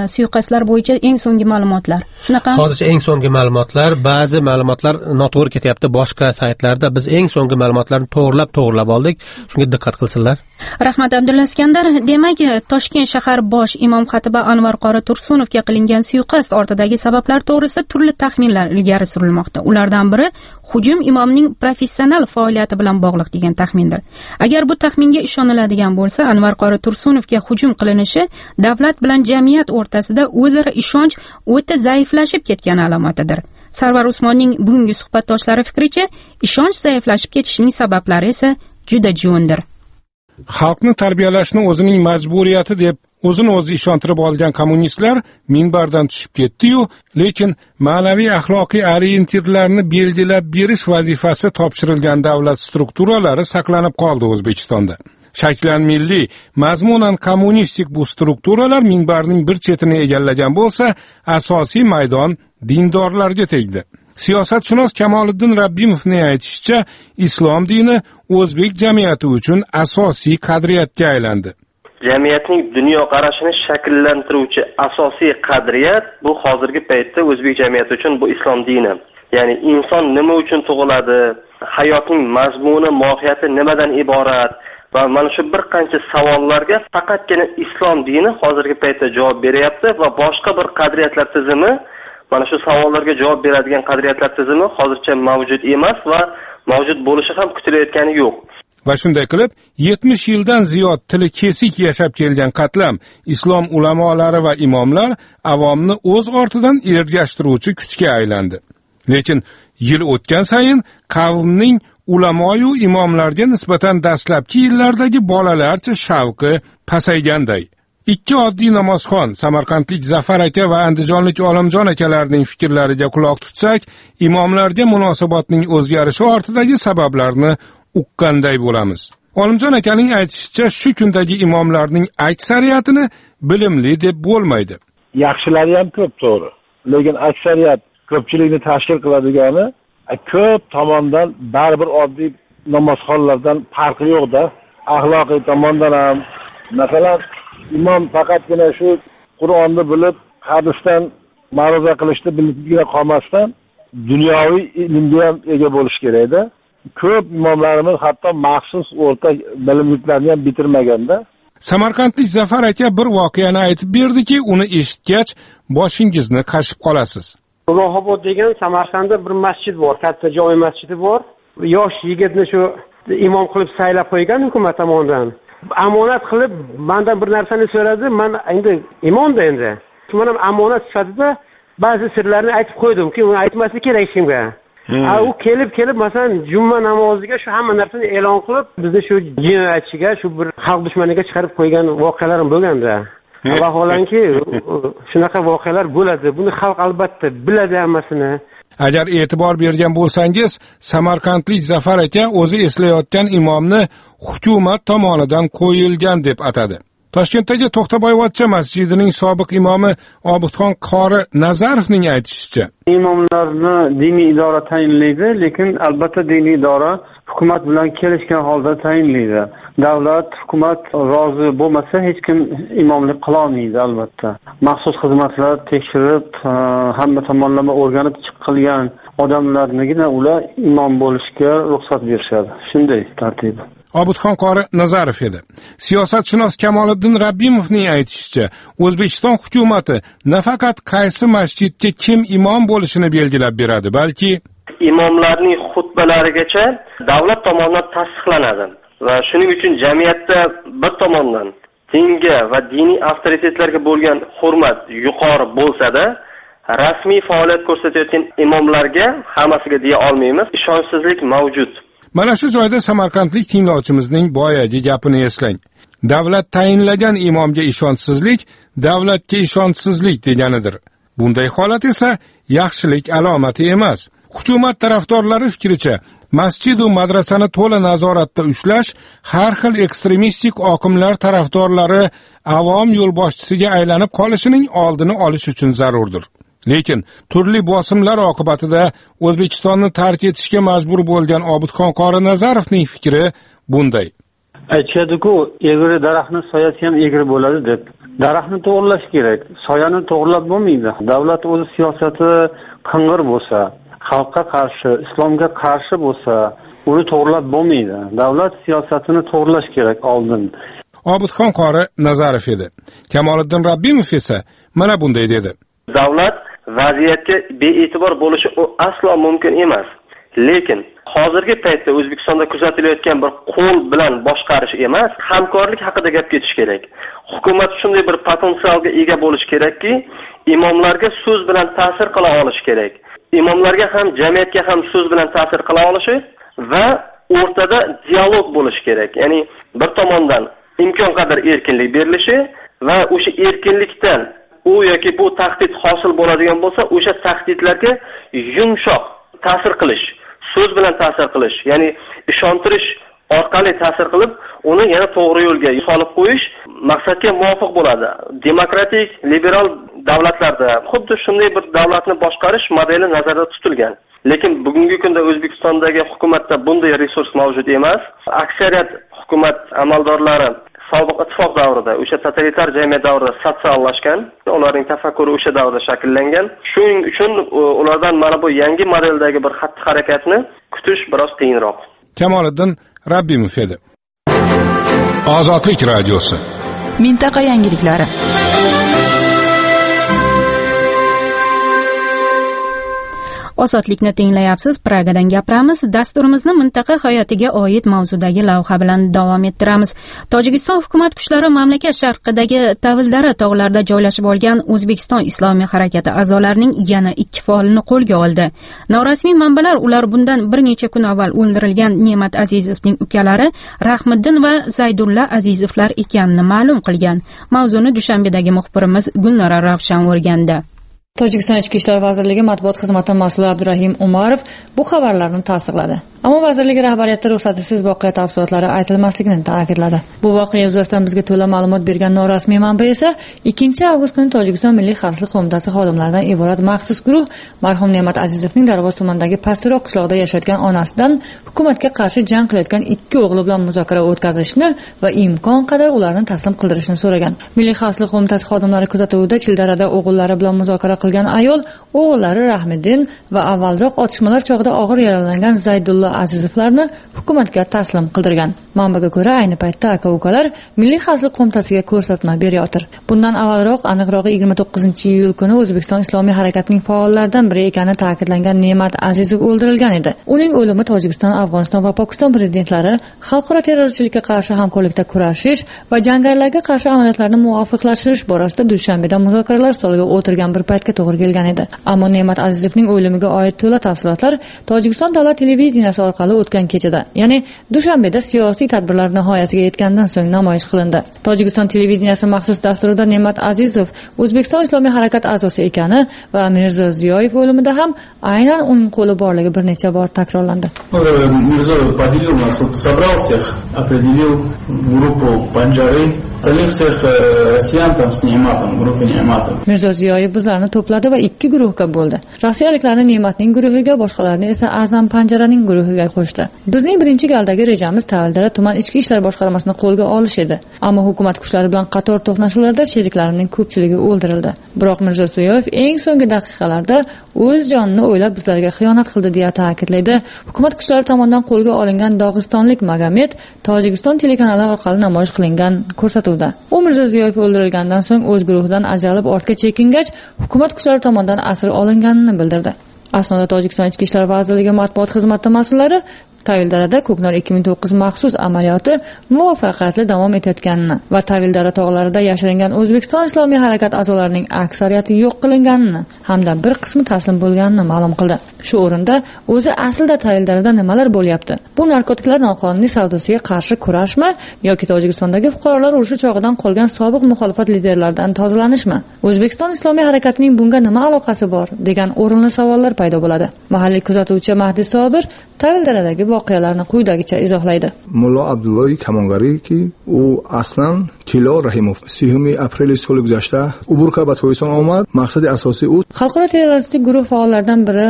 suiqasdlar bo'yicha eng so'nggi ma'lumotlar shunaqami? Hozircha eng so'nggi ma'lumotlar, ba'zi ma'lumotlar noto'g'ri ketyapti boshqa saytlarda. Biz eng so'nggi ma'lumotlarni to'g'rilab oldik. Shunga diqqat qilsinlar. Rahmat Abdulla Iskandar. Demak, Toshkent shahar bosh imom xatibi Anvar qori Tursunovga qilingan suiqasd ortidagi sabablar to'g'risida turli taxminlar ilgari surilmoqda. Ulardan biri hujum imomning professional faoliyati bilan bog'liq degan taxmindir. Agar bu taxminga ishoniladigan bo'lsa, Anvar qori Tursunovga hujum qilinishi davlat bilan jamiyat o'rtasida o'zaro ishonch o'ta zaiflashib ketgani alomatidir. Sarvar Usmonning bugungi suhbatdoshlari fikricha, ishonch zaiflashib ketishining sabablari esa juda jo'ndir. Xalqni tarbiyalashni o'zining majburiyati deb o'zini o'zi ishontirib olgan kommunistlar minbardan tushib ketdi-yu, lekin ma'naviy axloqiy orientirlarni belgilab berish vazifasi topshirilgan davlat strukturalari saqlanib qoldi O'zbekistonda. Shaklan milliy, mazmunan kommunistik bu strukturalar minbarning bir chetini egallagan bo'lsa, asosiy maydon dindorlarga tegdi. Siyosatshunos Kamoliddin Rabbimovning aytishicha, islom dini o'zbek jamiyati uchun asosiy qadriyatga aylandi. Jamiyatning dunyoqarashini shakllantiruvchi asosiy qadriyat bu hozirgi paytda o'zbek jamiyati uchun bu islom dini. Ya'ni inson nima uchun tug'iladi, hayotning mazmuni, mohiyati nimadan iborat va mana shu bir qancha savollarga faqatgina islom dini hozirgi paytda javob beryapti va boshqa bir qadriyatlar tizimi, mana shu savollarga javob beradigan qadriyatlar tizimi hozircha mavjud emas va mavjud bo'lishi ham kutilayotgani yo'q. Va shunday qilib 70 yildan ziyod tili kesik yashab kelgan qatlam islom ulamolari va imomlar avomni o'z ortidan ergashtiruvchi kuchga aylandi. Lekin yil o'tgan sayin qavmning ulamoyu imomlarga nisbatan dastlabki yillardagi bolalarcha shavqi pasayganday. Ikki oddiy namozxon Samarqandlik Zafar aka va Andijonlik Olimjon akalarning fikrlariga quloq tutsak, imomlarga munosabatning o'zgarishi ortidagi sabablarni uqqanday bo'lamiz. Olimjon akaning aytishicha, shu kundagi imomlarning aksariyatini bilimli deb bo'lmaydi. Yaxshilari ham ko'p, to'g'ri. Lekin aksariyat ko'pchilikni tashkil qiladigani ko'p tomondan baribir oddiy namozxonlardan farqi yo'q-da. Axloqiy tomondan ham, masalan, imom faqatgina shu Qur'onni bilib, hadisdan ma'ruza qilishni bilibgina qolmasdan dunyoviy ilmga ham ega bo'lish kerak-da. Ko'p imomlarimiz hatto maxsus o'rta bilimliklarni ham bitirmaganda. Samarqandlik Zafar aka bir voqeani aytib berdiki, uni eshitgach boshingizni qashib qolasiz. Rohobod degan Samarqandda bir masjid bor, katta joy masjidi bor. Yosh yigitni shu imom qilib saylab qo'ygan hukumat tomonidan. Amonat qilib mendan bir narsani so'radi. Men endi imomda endi. Men ham amonat sifatida ba'zi sirlarni aytib qo'ydim-ki, uni aytmaslik kerak hech kimga. U kelib masalan juma namoziga shu hamma narsani e'lon qilib, bizni shu jinoyatchiga, shu bir xalq dushmaniga chiqarib qo'ygan voqealar ham bo'lganda. Vaholanki shunaqa voqealar bo'ladi. Buni xalq albatta biladi hammasini. Agar e'tibor bergan bo'lsangiz, Samarqandlik Zafar aka o'zi eslayotgan imomni hukumat tomonidan qo'yilgan deb atadi. Toshkentdagi To'xtaboyvachcha masjidining sobiq imomi Obidxon qori Nazarovning aytishicha, imomlarni diniy idora tayinlaydi, lekin albatta diniy idora hukumat bilan kelishgan holda tayinlaydi. Davlat, hukumat rozi bo'lmasa hech kim imomlik qila olmaydi albatta. Maxsus xizmatlar tekshirib, hamma tomonlama o'rganib chiqilgan odamlarnigina ular imom bo'lishga ruxsat berishadi. Shunday tartib. Obidxon qori Nazarov edi. Siyosatshunos Kamoliddin Rabbimovning aytishicha, O'zbekiston hukumati nafaqat qaysi masjidga kim imom bo'lishini belgilab beradi, balki imomlarning xutbalarigacha davlat tomonidan tasdiqlanadi. Va shuning uchun jamiyatda bir tomondan dinga va diniy avtoritetlarga bo'lgan hurmat yuqori bo'lsa-da, rasmiy faoliyat ko'rsatayotgan imomlarga hammasiga deya olmaymiz, ishonchsizlik mavjud. Mana shu joyda Samarqandlik tinglovchimizning boyagi gapini eslang. Davlat tayinlagan imomga ishonchsizlik, davlatga ishonchsizlik deganidir. Bunday holat esa yaxshilik alomati emas. Hukumat tarafdorlari fikricha, masjid va madrasani to'la nazoratda ushlash har xil ekstremistik oqimlar tarafdorlari avom yo'lboshchisiga aylanib qolishining oldini olish uchun zarurdir. Lekin turli bosimlar oqibatida O'zbekistonni tark etishga majbur bo'lgan Obidxon qori Nazarovning fikri bunday. aytishadi-ku, egri daraxtni soyasi ham egri bo'ladi deb. Daraxtni to'g'rilash kerak, soyani to'g'rilab bo'lmaydi. Davlat o'z siyosati qing'ir bo'lsa, xalqqa qarshi, islomga qarshi bo'lsa, uni to'g'rilab bo'lmaydi. Davlat siyosatini to'g'rilash kerak oldin. Obidxon qori Nazarov edi. Kamoliddin Rabbimov esa mana bunday dedi. Davlat vaziyatga bee'tibor bo'lishi aslo mumkin emas. Lekin hozirgi paytda O'zbekistonda kuzatilayotgan bir qo'l bilan boshqarish emas, hamkorlik haqida gap ketish kerak. Hukumat shunday bir potensialga ega bo'lishi kerakki, imomlarga so'z bilan ta'sir qila olish kerak. Imomlarga ham, jamiyatga ham so'z bilan ta'sir qila olishi va o'rtada dialog bo'lishi kerak. Ya'ni bir tomondan imkon qadar erkinlik berilishi va o'sha erkinlikdan u yoki bu tahdid hosil bo'ladigan bo'lsa, o'sha tahdidlarga yumshoq ta'sir qilish, so'z bilan ta'sir qilish, ya'ni ishontirish orqali ta'sir qilib, uni yana to'g'ri yo'lga solib qo'yish maqsadga muvofiq bo'ladi. Demokratik, liberal davlatlarda xuddi shunday bir davlatni boshqarish modeli nazarda tutilgan. Lekin bugungi kunda O'zbekistondagi hukumatda bunday resurs mavjud emas. Aksariyat hukumat amaldorlari sobiq ittifoq davrida, o'sha totalitar jamiyat davrida sotsiallashgan, ularning tafakkuri o'sha davrda shakllangan. Shuning uchun ulardan mana bu yangi modeldagi bir xatti-harakatni kutish biroz qiyinroq. Kamoliddin Rabbimov edi. Ozodlik radiosi. Mintaqa yangiliklari. Ozodlikni tinglayapsiz. Pragadan gapiramiz. Dasturimizni mintaqa hayotiga oid mavzudagi lavha bilan davom ettiramiz. Tojikiston hukumat kuchlari mamlakat sharqidagi Tavildara tog'larida joylashib olgan O'zbekiston Islomiy harakati a'zolarining yana 2 faolini qo'lga oldi. Norasmiy manbalar ular bundan bir necha kun avval o'ldirilgan Ne'mat Azizovning ukalari Rahmiddin va Zaydulla Azizovlar ekanini ma'lum qilgan. Mavzuni Dushanbedagi muxbirimiz Gulnora Ravshan o'rgandi. Tojikiston Ichki ishlar vazirligi matbuot xizmati mas'uli Abdurahim Umarov bu xabarlarni tasdiqladi. Ammo vazirlik rahbariyati ruxsatisiz voqea tafsilotlari aytilmasligini ta'kidladi. Bu voqea yuzasidan bizga to'la ma'lumot bergan norasmiy manba esa 2 avgust kuni Tojikiston Milliy xavfsizlik qo'mitasi xodimlaridan iborat maxsus guruh marhum Ne'mat Azizovning Darvoz tumanidagi Pastiroq qishlog'ida yashayotgan onasidan hukumatga qarshi jang qilayotgan 2 o'g'li bilan muzokara o'tkazishni va imkon qadar ularni taslim qildirishni so'ragan. Milliy xavfsizlik qo'mitasi xodimlari kuzatuvida Childarada o'g'illari bilan muzokara qilgan ayol o'g'illari Rahmiddin va avvalroq otishmalar chog'ida og'ir yaralangan Zaydulla Azizovlarni hukumatga taslim qildirgan. Manbaga ko'ra, ayni paytda aka-ukalar Milliy xavfsizlik qo'mitasiga ko'rsatma beryotir. Bundan avvalroq, aniqrog'i 29-iyul kuni O'zbekiston Islomiy harakatining faollaridan biri ekani ta'kidlangan Ne'mat Azizov o'ldirilgan edi. Uning o'limi Tojikiston, Afg'oniston va Pokiston prezidentlari xalqaro terrorchilikka qarshi hamkorlikda kurashish va jangarilarga qarshi amaliyotlarni muvofiqlashtirish borasida Dushanbeda muzokaralar stoliga o'tirgan bir paytga to'g'ri kelgan edi. Ammo Ne'mat Azizovning o'limiga oid to'la tafsilotlar Tojikiston davlat televideniyasi orqali o'tgan kechada, ya'ni Dushanbeda siyosiy tadbirlar nihoyasiga yetgandan so'ng namoyish qilindi. Tojikiston televideniyasi maxsus dasturida Ne'mat Azizov O'zbekiston Islomiy harakat a'zosi ekani va Mirzo Ziyoyev o'limida ham aynan uning qo'li borligi bir necha bor takrorlandi. Mirzo поделил нас, собрал всех, определил группу Панджары, остальных всех россиян там с Не'matом, группе Не'matом. Mirzo Ziyoyev bizlarni to'pladi va 2 guruhga bo'ldi. Rossiyaliklarni Ne'matning guruhiga, boshqalarni esa Azam Panjaraning guruhiga qo'shdi. Bizning birinchi galdagi rejamiz Tavildara tuman ichki ishlar boshqarmasini qo'lga olish edi. Ammo hukumat kuchlari bilan qator to'qnashuvlarda sheriklarimning ko'pchiligi o'ldirildi. Biroq Mirzo Ziyoyev eng so'nggi daqiqalarda o'z jonini o'ylab bizlarga xiyonat qildi deya ta'kidlaydi. Hukumat kuchlari tomonidan qo'lga olingan Dog'istonlik Magomed Tojikiston telekanali orqali namoyish qilingan ko'rsatuvda. U Mirzo Ziyoyev o'ldirilgandan so'ng o'z guruhidan ajralib ortga chekingach, hukumat kuchlari tomonidan asir olinganini bildirdi. Aslida Tojikiston Ichki ishlar vazirligi matbuot xizmati mas'ullari Tavildarada Ko'knor 2009 maxsus amaliyoti muvaffaqiyatli davom etayotganini va Tavildara tog'larida yashiringan O'zbekiston Islomiy harakat a'zolarining aksariyati yo'q qilinganini hamda bir qismi taslim bo'lganini ma'lum qildi. Shu o'rinda o'zi aslida Tavildarada nimalar bo'lyapti? Bu narkotiklar noqonuniy savdosiga qarshi kurashmi yoki Tojikistondagi fuqarolar urushi chog'idan qolgan sobiq muxolifat liderlaridan tozalanishmi? O'zbekiston Islomiy harakatining bunga nima aloqasi bor degan o'rinli savollar paydo bo'ladi. Mahalliy kuzatuvchi Mahdi Sobir Tavildaradagi voqealarni quyidagicha izohlaydi. Mullo Abdulloy Kamongari ki u aslan Tilo Rahimov 30 aprel so'li guzashta Uburka va To'yson omad. Maqsadi asosiy u xalqaro terroristik guruh faollaridan biri Mullo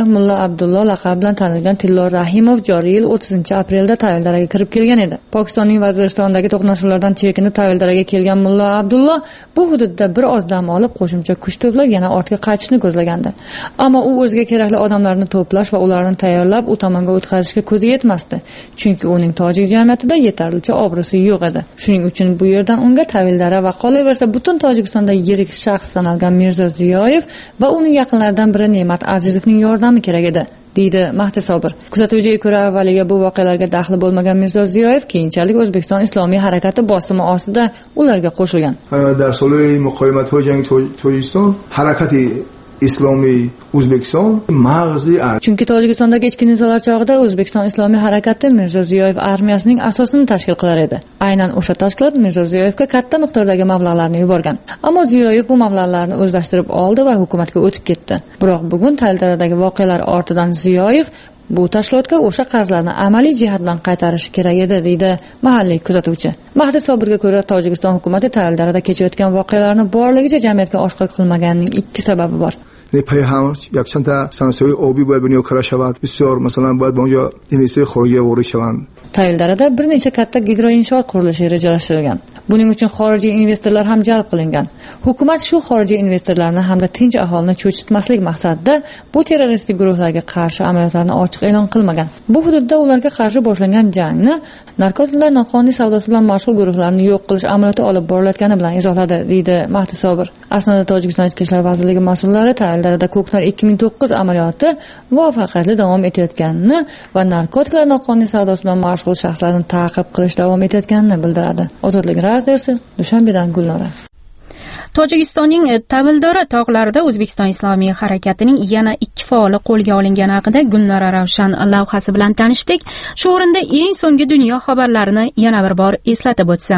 Abdullo laqabi bilan tanilgan Tillo Rahimov joriy yil 30-aprelda Tavildaraga kirib kelgan edi. Pokistonning Vaziristondagi to'qnashuvlardan chekinib Tavildaraga kelgan Mulla Abdullo bu hududda bir oz dam olib, qo'shimcha kuch to'plab yana ortga qaytishni ko'zlagandi. Ammo u o'ziga kerakli odamlarni to'plash va ularni tayyorlab u tomonga o'tkazishga ko'zi yetmasdi, chunki uning tojik jamiyatida yetarlicha obro'si yo'q edi. Shuning uchun bu yerdan unga Tavildara va qolaversa butun Tojikistonda yirik shaxs sanalgan Mirzo Ziyoyev va uning yaqinlaridan biri Ne'mat Azizovning yordami kerak edi, deydi Mahdi Sobir. Kuzatuvchiga ko'ra, avvaliga bu voqealarga daxli bo'lmagan Mirzo Ziyoyev keyinchalik O'zbekiston Islomiy harakati bosimi ostida ularga qo'shilgan. Dar solai muqoyimatҳои ҷанги Tojikiston harakati Islomiy O'zbekiston mag'zi chunki Tojikistondagi ichki nizolar chog'ida O'zbekiston Islomiy harakati Mirzo Ziyoyev armiyasining asosini tashkil qilar edi. Aynan o'sha tashkilot Mirzo Ziyoyevga katta miqdordagi mablag'larni yuborgan. Ammo Ziyoyev bu mablag'larni o'zlashtirib oldi va hukumatga o'tib ketdi. Biroq bugun Tavildardagi voqealar ortidan Ziyoyev bu tashkilotga o'sha qarzlarni amaliy jihatdan qaytarishi kerak edi, deydi mahalliy kuzatuvchi. Mahdi Sobirga ko'ra, Tojikiston hukumati Tavildarda kechayotgan voqealarni borligicha jamiyatga oshkor qilmaganining ikki sababi bor. پای هم یک چند تا سانسوی آبی باید بنیاد کار شود. بسیار مثلا باید اونجا اینوستیسی خارجی وارد شوند. Tavildlarda bir necha katta gidroinshoot qurilishi rejalashtirilgan. Buning uchun xorijiy investorlar ham jalb qilingan. Hukumat shu xorijiy investorlarni hamda tinch aholini cho'chitmaslik maqsadida bu terroristik guruhlarga qarshi amaliyotlarni ochiq e'lon qilmagan. Bu hududda ularga qarshi boshlangan jangni narkotiklar noqonuniy savdosi bilan mashg'ul guruhlarni yo'q qilish amaliyoti olib borilayotgani bilan izohladi, deydi Mahdi Sobir. Aslida Tojikiston Ichki ishlar vazirligi mas'ullari Tavildarda Ko'knar 2009 amaliyoti muvaffaqiyatli davom etayotganini va narkotiklar noqonuniy savdosi bilan mashg'ul shaxslarni ta'qib qilish davom etayotganini bildiradi. Ozodlik radiosi, Dushanbedan Gulnora. Tojikistonning Tavildora tog'larida O'zbekiston Islomiy harakatining yana 2 faoli qo'lga olingani haqida Gulnora Ravshan lavhasi bilan tanishdik. Shu o'rinda eng so'nggi dunyo xabarlarini yana bir bor eslatib o'tsam.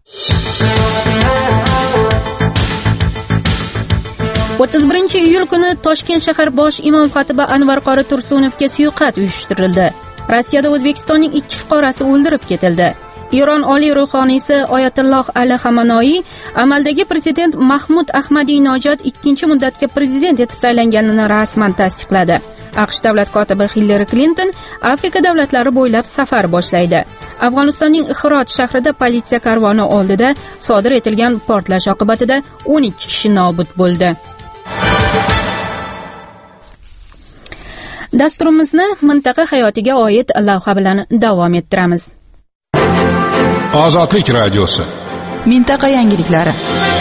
31-iyul kuni Toshkent shahar bosh imom xatibi Anvar qori Tursunovga suiqasd uyushtirildi. Rossiyada O'zbekistonning 2 fuqarosi o'ldirib ketildi. Iron oliy ruhoniysi Oyatulloh Ali Xamenei amaldagi prezident Mahmud Ahmadinejod 2-muddatga prezident etib saylanganini rasman tasdiqladi. AQSh davlat kotibi Hillary Clinton Afrika davlatlari bo'ylab safar boshlaydi. Afg'onistonning Hirot shahrida politsiya karvoni oldida sodir etilgan portlash oqibatida 12 kishi nobud bo'ldi. Dasturimizni mintaqa hayotiga oid lavha bilan davom ettiramiz. Ozodlik radiosi. Mintaqa yangiliklari.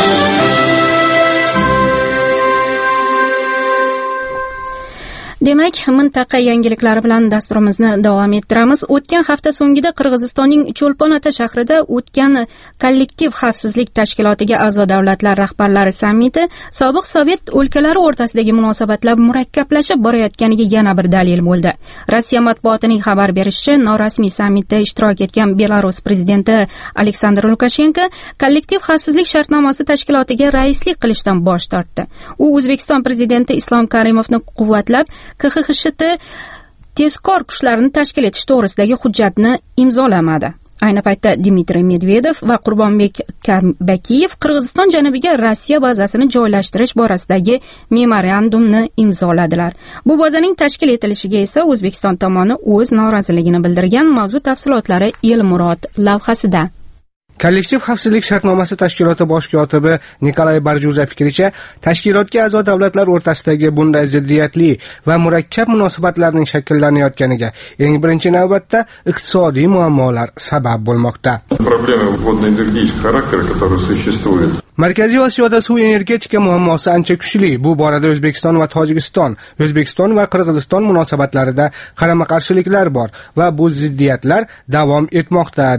Demak, mintaqa yangiliklari bilan dasturimizni davom ettiramiz. O'tgan hafta so'ngida Qirg'izistonning Cho'lpon-Ota shahrida o'tgan kollektiv xavfsizlik tashkilotiga a'zo davlatlar rahbarlari sammiti sobiq Sovet o'lkalari o'rtasidagi munosabatlar murakkablashib borayotganiga yana bir dalil bo'ldi. Rossiya matbuotining xabar berishicha, norasmiy sammitda ishtirok etgan Belarus prezidenti Aleksandr Lukashenko kollektiv xavfsizlik shartnomasi tashkilotiga raislik qilishdan bosh tortdi. U O'zbekiston prezidenti Islom Karimovni quvvatlab KXSHT tezkor kuchlarini tashkil etish to'g'risidagi hujjatni imzolamadi. Ayni paytda Dmitriy Medvedev va Qurbonbek Bakiyev Qirg'iziston janubiga Rossiya bazasini joylashtirish borasidagi memorandumni imzoladilar. Bu bazaning tashkil etilishiga esa O'zbekiston tomoni o'z noroziligini bildirgan. Mavzu tafsilotlari Elmurod lavhasida. Kollektiv xavfsizlik shartnomasi tashkiloti bosh kotibi Nikolay Barjuza fikricha, tashkilotga a'zo davlatlar o'rtasidagi bunday ziddiyatli va murakkab munosabatlarning shakllanayotganiga eng birinchi navbatda iqtisodiy muammolar sabab bo'lmoqda. Markaziy Osiyoda suv energetika muammosi ancha kuchli. Bu borada O'zbekiston va Tojikiston, O'zbekiston va Qirg'iziston munosabatlarida qarama-qarshiliklar bor va bu ziddiyatlar davom etmoqda.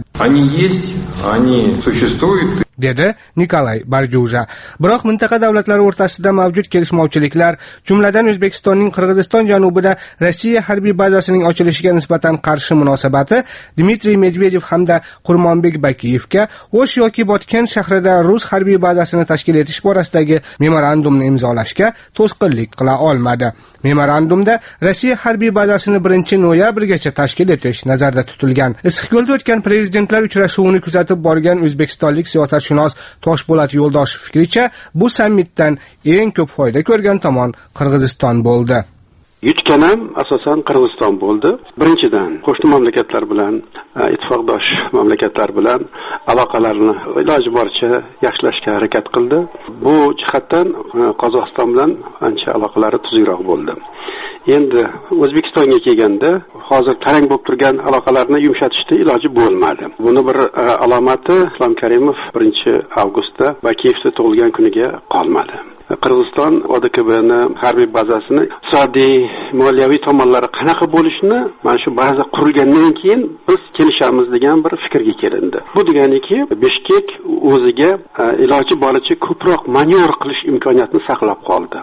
dedi Nikolay Barjuza. Biroq mintaqa davlatlari o'rtasida mavjud kelishmovchiliklar, jumladan O'zbekistonning Qirg'iziston janubida Rossiya harbiy bazasining ochilishiga nisbatan qarshi munosabati Dmitriy Medvedev hamda Qurbonbek Bakiyevga O'sh yoki Botken shahrida rus harbiy bazasini tashkil etish borasidagi memorandumni imzolashga to'sqinlik qila olmadi. Memorandumda Rossiya harbiy bazasini 1-noyabrgacha tashkil etish nazarda tutilgan. Issiqko'lda o'tgan prezidentlar uchrashuvini kuzatib borgan o'zbekistonlik siyosatshunos Toshpo'lat Yo'ldoshev fikricha, bu sammitdan eng ko'p foyda ko'rgan tomon Qirg'iziston bo'ldi. Yutgan ham asosan Qirg'iziston bo'ldi. Birinchidan qo'shni mamlakatlar bilan, ittifoqdosh mamlakatlar bilan aloqalarni iloji boricha yaxshilashga harakat qildi. Bu jihatdan Qozog'iston bilan ancha aloqalari tuzukroq bo'ldi. Endi O'zbekistonga kelganda hozir tarang bo'lib turgan aloqalarni yumshatishda iloji bo'lmadi. Buni bir alomati Islom Karimov 1-avgustda Bakiyevda tug'ilgan kuniga qolmadi. Qirg'iziston ODKBni harbiy bazasini iqtisodiy, moliyaviy tomonlari qanaqa bo'lishini mana shu baza qurilgandan keyin biz kelishamiz degan bir fikrga kelindi. Bu deganiki, Bishkek o'ziga iloji boricha ko'proq manevr qilish imkoniyatini saqlab qoldi.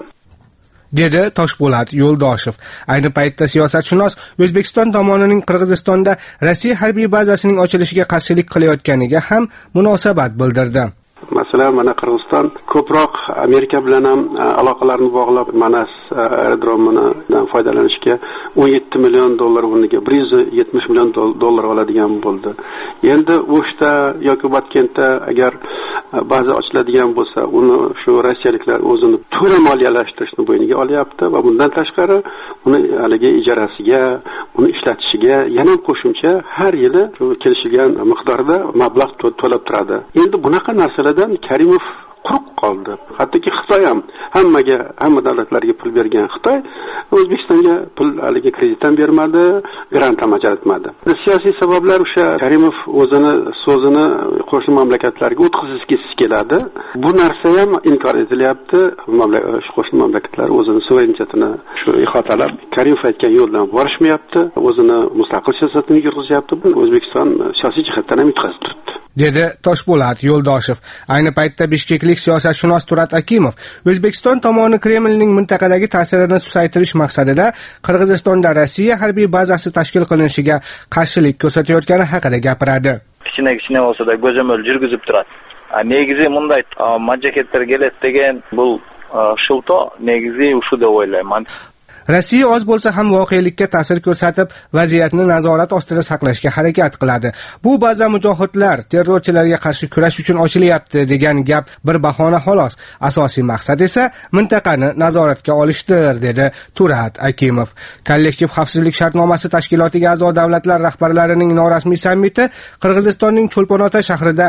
dedi Toshpo'lat Yo'ldoshev. Ayni paytda siyosatshunos O'zbekiston tomonining Qirg'izistonda Rossiya harbiy bazasining ochilishiga qarshilik qilayotganiga ham munosabat bildirdi. Masalan, mana Qirg'iziston ko'proq Amerika bilan ham aloqalarni bog'lab, Manas aerodromidan foydalanishga 17 million dollar o'rniga 170 million dollar oladigan bo'ldi. Endi O'shda yoki Batkentda agar baza ochiladigan bo'lsa, uni shu rossiyaliklar o'zini to'la moliyalashtirishni bo'yniga olyapti va bundan tashqari uni haligi ijarasiga, uni ishlatishiga yana qo'shimcha har yili kelishilgan miqdorda mablag' to'lab turadi. Endi bunaqa narsalardan Karimov quruq qoldi. Hattoki Xitoy ham hamma davlatlarga pul bergan Xitoy O'zbekistonga pul haligi kreditdan bermadi, grant ham ajratmadi. Siyosiy sabablar o'sha Karimov o'zini so'zini qo'shni mamlakatlarga o'tkazishga keladi. Bu narsa ham inkor etilyapti. Qo'shni mamlakatlar o'zini suverenitetini shu ihotalab Karimov aytgan yo'ldan borishmayapti, o'zini mustaqil siyosatini yurg'izyapti. Bu O'zbekiston siyosiy jihatdan ham yutqazib turibdi. dedi Toshpo'lat Yo'ldoshev. Ayni paytda bishkeklik siyosatshunos Turat Akimov O'zbekiston tomoni Kremlning mintaqadagi ta'sirini susaytirish maqsadida Qirg'izistonda Rossiya harbiy bazasi tashkil qilinishiga qarshilik ko'rsatayotgani haqida gapiradi. Kichkina bo'lsa-da ko'zamol yurgizib turadi. Negizi bunday majaketlar keladi degan bu shilto negizi shu deb o'ylayman. Rossiya oz bo'lsa ham voqelikka ta'sir ko'rsatib, vaziyatni nazorat ostida saqlashga harakat qiladi. Bu ba'zi mujohidlar terrorchilarga qarshi kurash uchun ochilyapti degan gap bir bahona xolos. Asosiy maqsad esa mintaqani nazoratga olishdir, dedi Turat Akimov. Kollektiv xavfsizlik shartnomasi tashkilotiga a'zo davlatlar rahbarlarining norasmiy sammiti Qirg'izistonning Cho'lpon-Ota shahrida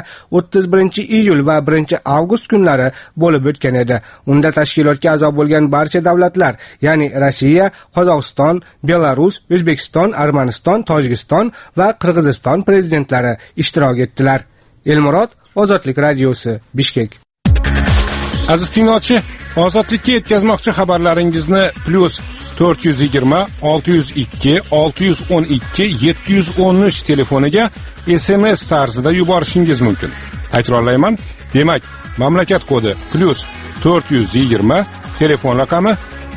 31-iyul va 1-avgust kunlari bo'lib o'tgan edi. Unda tashkilotga a'zo bo'lgan barcha davlatlar, ya'ni Rossiya, Qozog'iston, Belarus, O'zbekiston, Armaniston, Tojikiston va Qirg'iziston prezidentlari ishtirok etdilar. Elmurod, Ozodlik radiosi, Bishkek. Aziz tinglovchi, Ozodlikka yetkazmoqchi xabarlaringizni +420 602 612 713 telefoniga SMS tarzida yuborishingiz mumkin. Takrorlayman, demak, mamlakat kodi +420, telefon raqami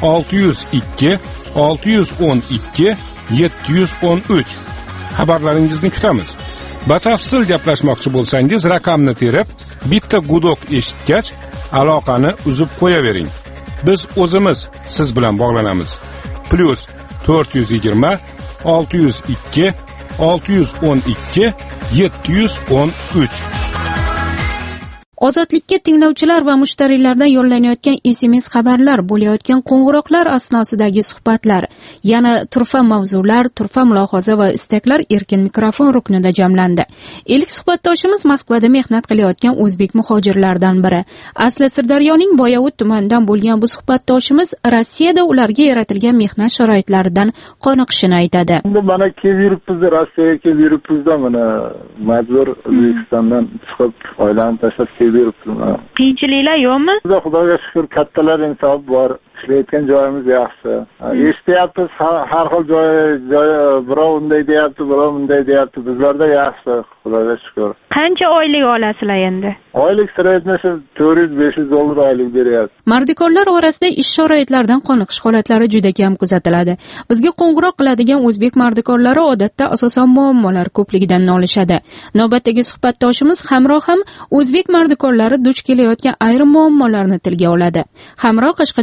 602 612 713. Xabarlaringizni kutamiz. Batafsil gaplashmoqchi bo'lsangiz, raqamni terib, bitta gudok eshitgach, aloqani uzib qo'yavering. Biz o'zimiz siz bilan bog'lanamiz. +420 602 612 713. Ozodlikka tinglovchilar va mushtariylardan yo'llanayotgan SMS xabarlar, bo'layotgan qo'ng'iroqlar asnosidagi suhbatlar, yana turfa mavzular, turfa mulohaza va istaklar erkin mikrofon ruknida jamlandi. Ilk suhbatdoshimiz Moskvada mehnat qilayotgan o'zbek muhojirlardan biri. Asli Sirdaryoning Boyovut tumanidan bo'lgan bu suhbatdoshimiz Rossiyada ularga yaratilgan mehnat sharoitlaridan qoniqishini aytadi. Mana kelib yuribmiz, Rossiyaga kelib yuribmiz-da, mana majbur O'zbekistondan chiqib oilani tashlab qiyinchiliklar yo'qmi? Xudoga shukr, kattalar insof bor. Ishlayotgan joyimiz yaxshi. Eshityapmiz, har xil joy birov unday deyapti, birov bunday deyapti. Bizlarda yaxshi, xudoga shukr. Qancha oylik olasizlar endi? Oylik siraytmasa 400-500 dollar oylik beryapti. Mardikorlar orasida ish sharoitlaridan qoniqish holatlari juda kam kuzatiladi. Bizga qo'ng'iroq qiladigan o'zbek mardikorlari odatda asosan muammolar ko'pligidan nolishadi. Navbatdagi suhbatdoshimiz Hamroh ham o'zbek mardikorlari duch kelayotgan ayrim muammolarni tilga oladi. Hamroh Qashqadaryoning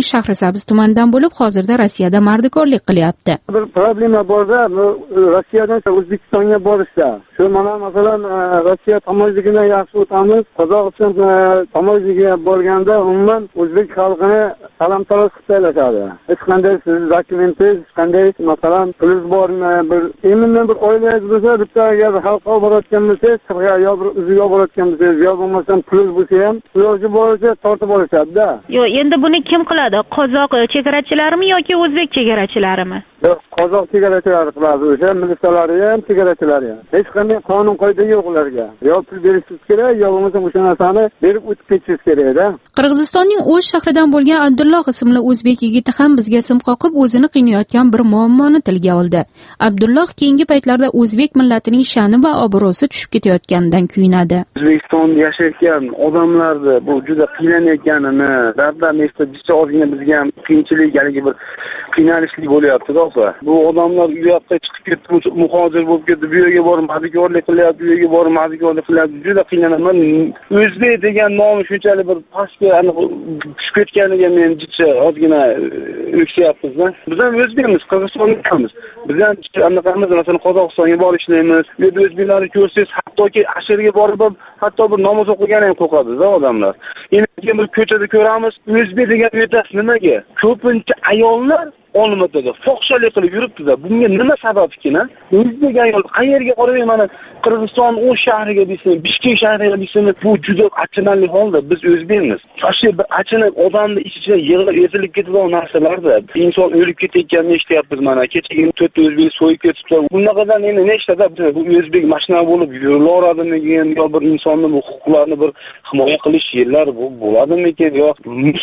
Shahrisabz tumanidan bo'lib, hozirda Rossiyada mardikorlik qilyapti. Bir problema borda, Rossiyadan O'zbekistonga borishda. Shu mana masalan Rossiya tomonligidan yaxshi o'tamiz. Qozog'iston tomonligiga borganda umuman o'zbek xalqini salom-taros qilishadi. Hech qanday siz dokumentingiz, qanday masalan pulingiz bormi, bir emindan bir oilangiz bo'lsa, bitta agar xalqqa borayotgan bo'lsangiz, qirg'a yo bir uziga borayotgan bo'lsangiz, yo bo'lmasam pulingiz bo'lsa ham, iloji boricha tortib olishadi-da. Yo'q, endi buni kim qiladi? Qozoq chegarachilarimi yoki o'zbek chegarachilarimi? Yo'q, qozoq chegarachilari qiladi. O'sha militsiyalari ham, chegarachilari ham. Hech qanday qonun qoida yo'q ularga. Yo pul berishingiz kerak, yo bo'lmasa o'sha narsani berib o'tib ketishingiz kerak-da. Qirg'izistonning O'sh shahridan bo'lgan Abdulloh ismli o'zbek yigiti ham bizga sim qoqib o'zini qiynayotgan bir muammoni tilga oldi. Abdulloh keyingi paytlarda o'zbek millatining sha'ni va obro'si tushib ketayotganidan kuyinadi. O'zbekistonda yashayotgan odamlarni bu juda qiynanayotganini, dardlar nechta ozgina bizga ham qiyinchilik, haligi bir qiynalishlik bo'lyapti-da. Bu odamlar u yoqqa chiqib ketdi, muhojir bo'lib ketdi, bu yerga borib madikorlik qilyapti, bu yerga borib madikorlik qilyapti. Juda qiynalaman. O'zbek degan nomi shunchalik bir pastga tushib ketganiga men jicha ozgina o'ksayapmiz-da. Biz ham o'zbekmiz, Qirg'izistondamiz. Biz ham anaqamiz, masalan, Qozog'istonga borib ishlaymiz. Bu yerda o'zbeklarni ko'rsangiz, hattoki ashirga borib, hatto bir namoz o'qigani ham qo'rqadi-da odamlar. Endi bir ko'chada ko'ramiz, o'zbek degan yo'tasi nimaga? Ko'pincha ayollar olmatada fohishalik qilib yuribdi-da. Bunga nima sababkin? O'zbek ayol qayerga qarayman, mana Qirg'iziston O'sh shahriga deysin, Bishkek shahriga deysin, bu juda achinarli holda. Biz o'zbekmiz. Fashi bir achinib odamni ichiga yig'ilib ezilib ketadigan narsalarda. Inson o'lib ketayotganini eshityapmiz mana. Kechagina 4 ta o'zbek so'yib ketibdi. Bunaqadan endi nechtada bu o'zbek mashina bo'lib yuraveradimi degan yo bir insonning huquqlarini bir himoya qilish yerlari bo'ladimikin yo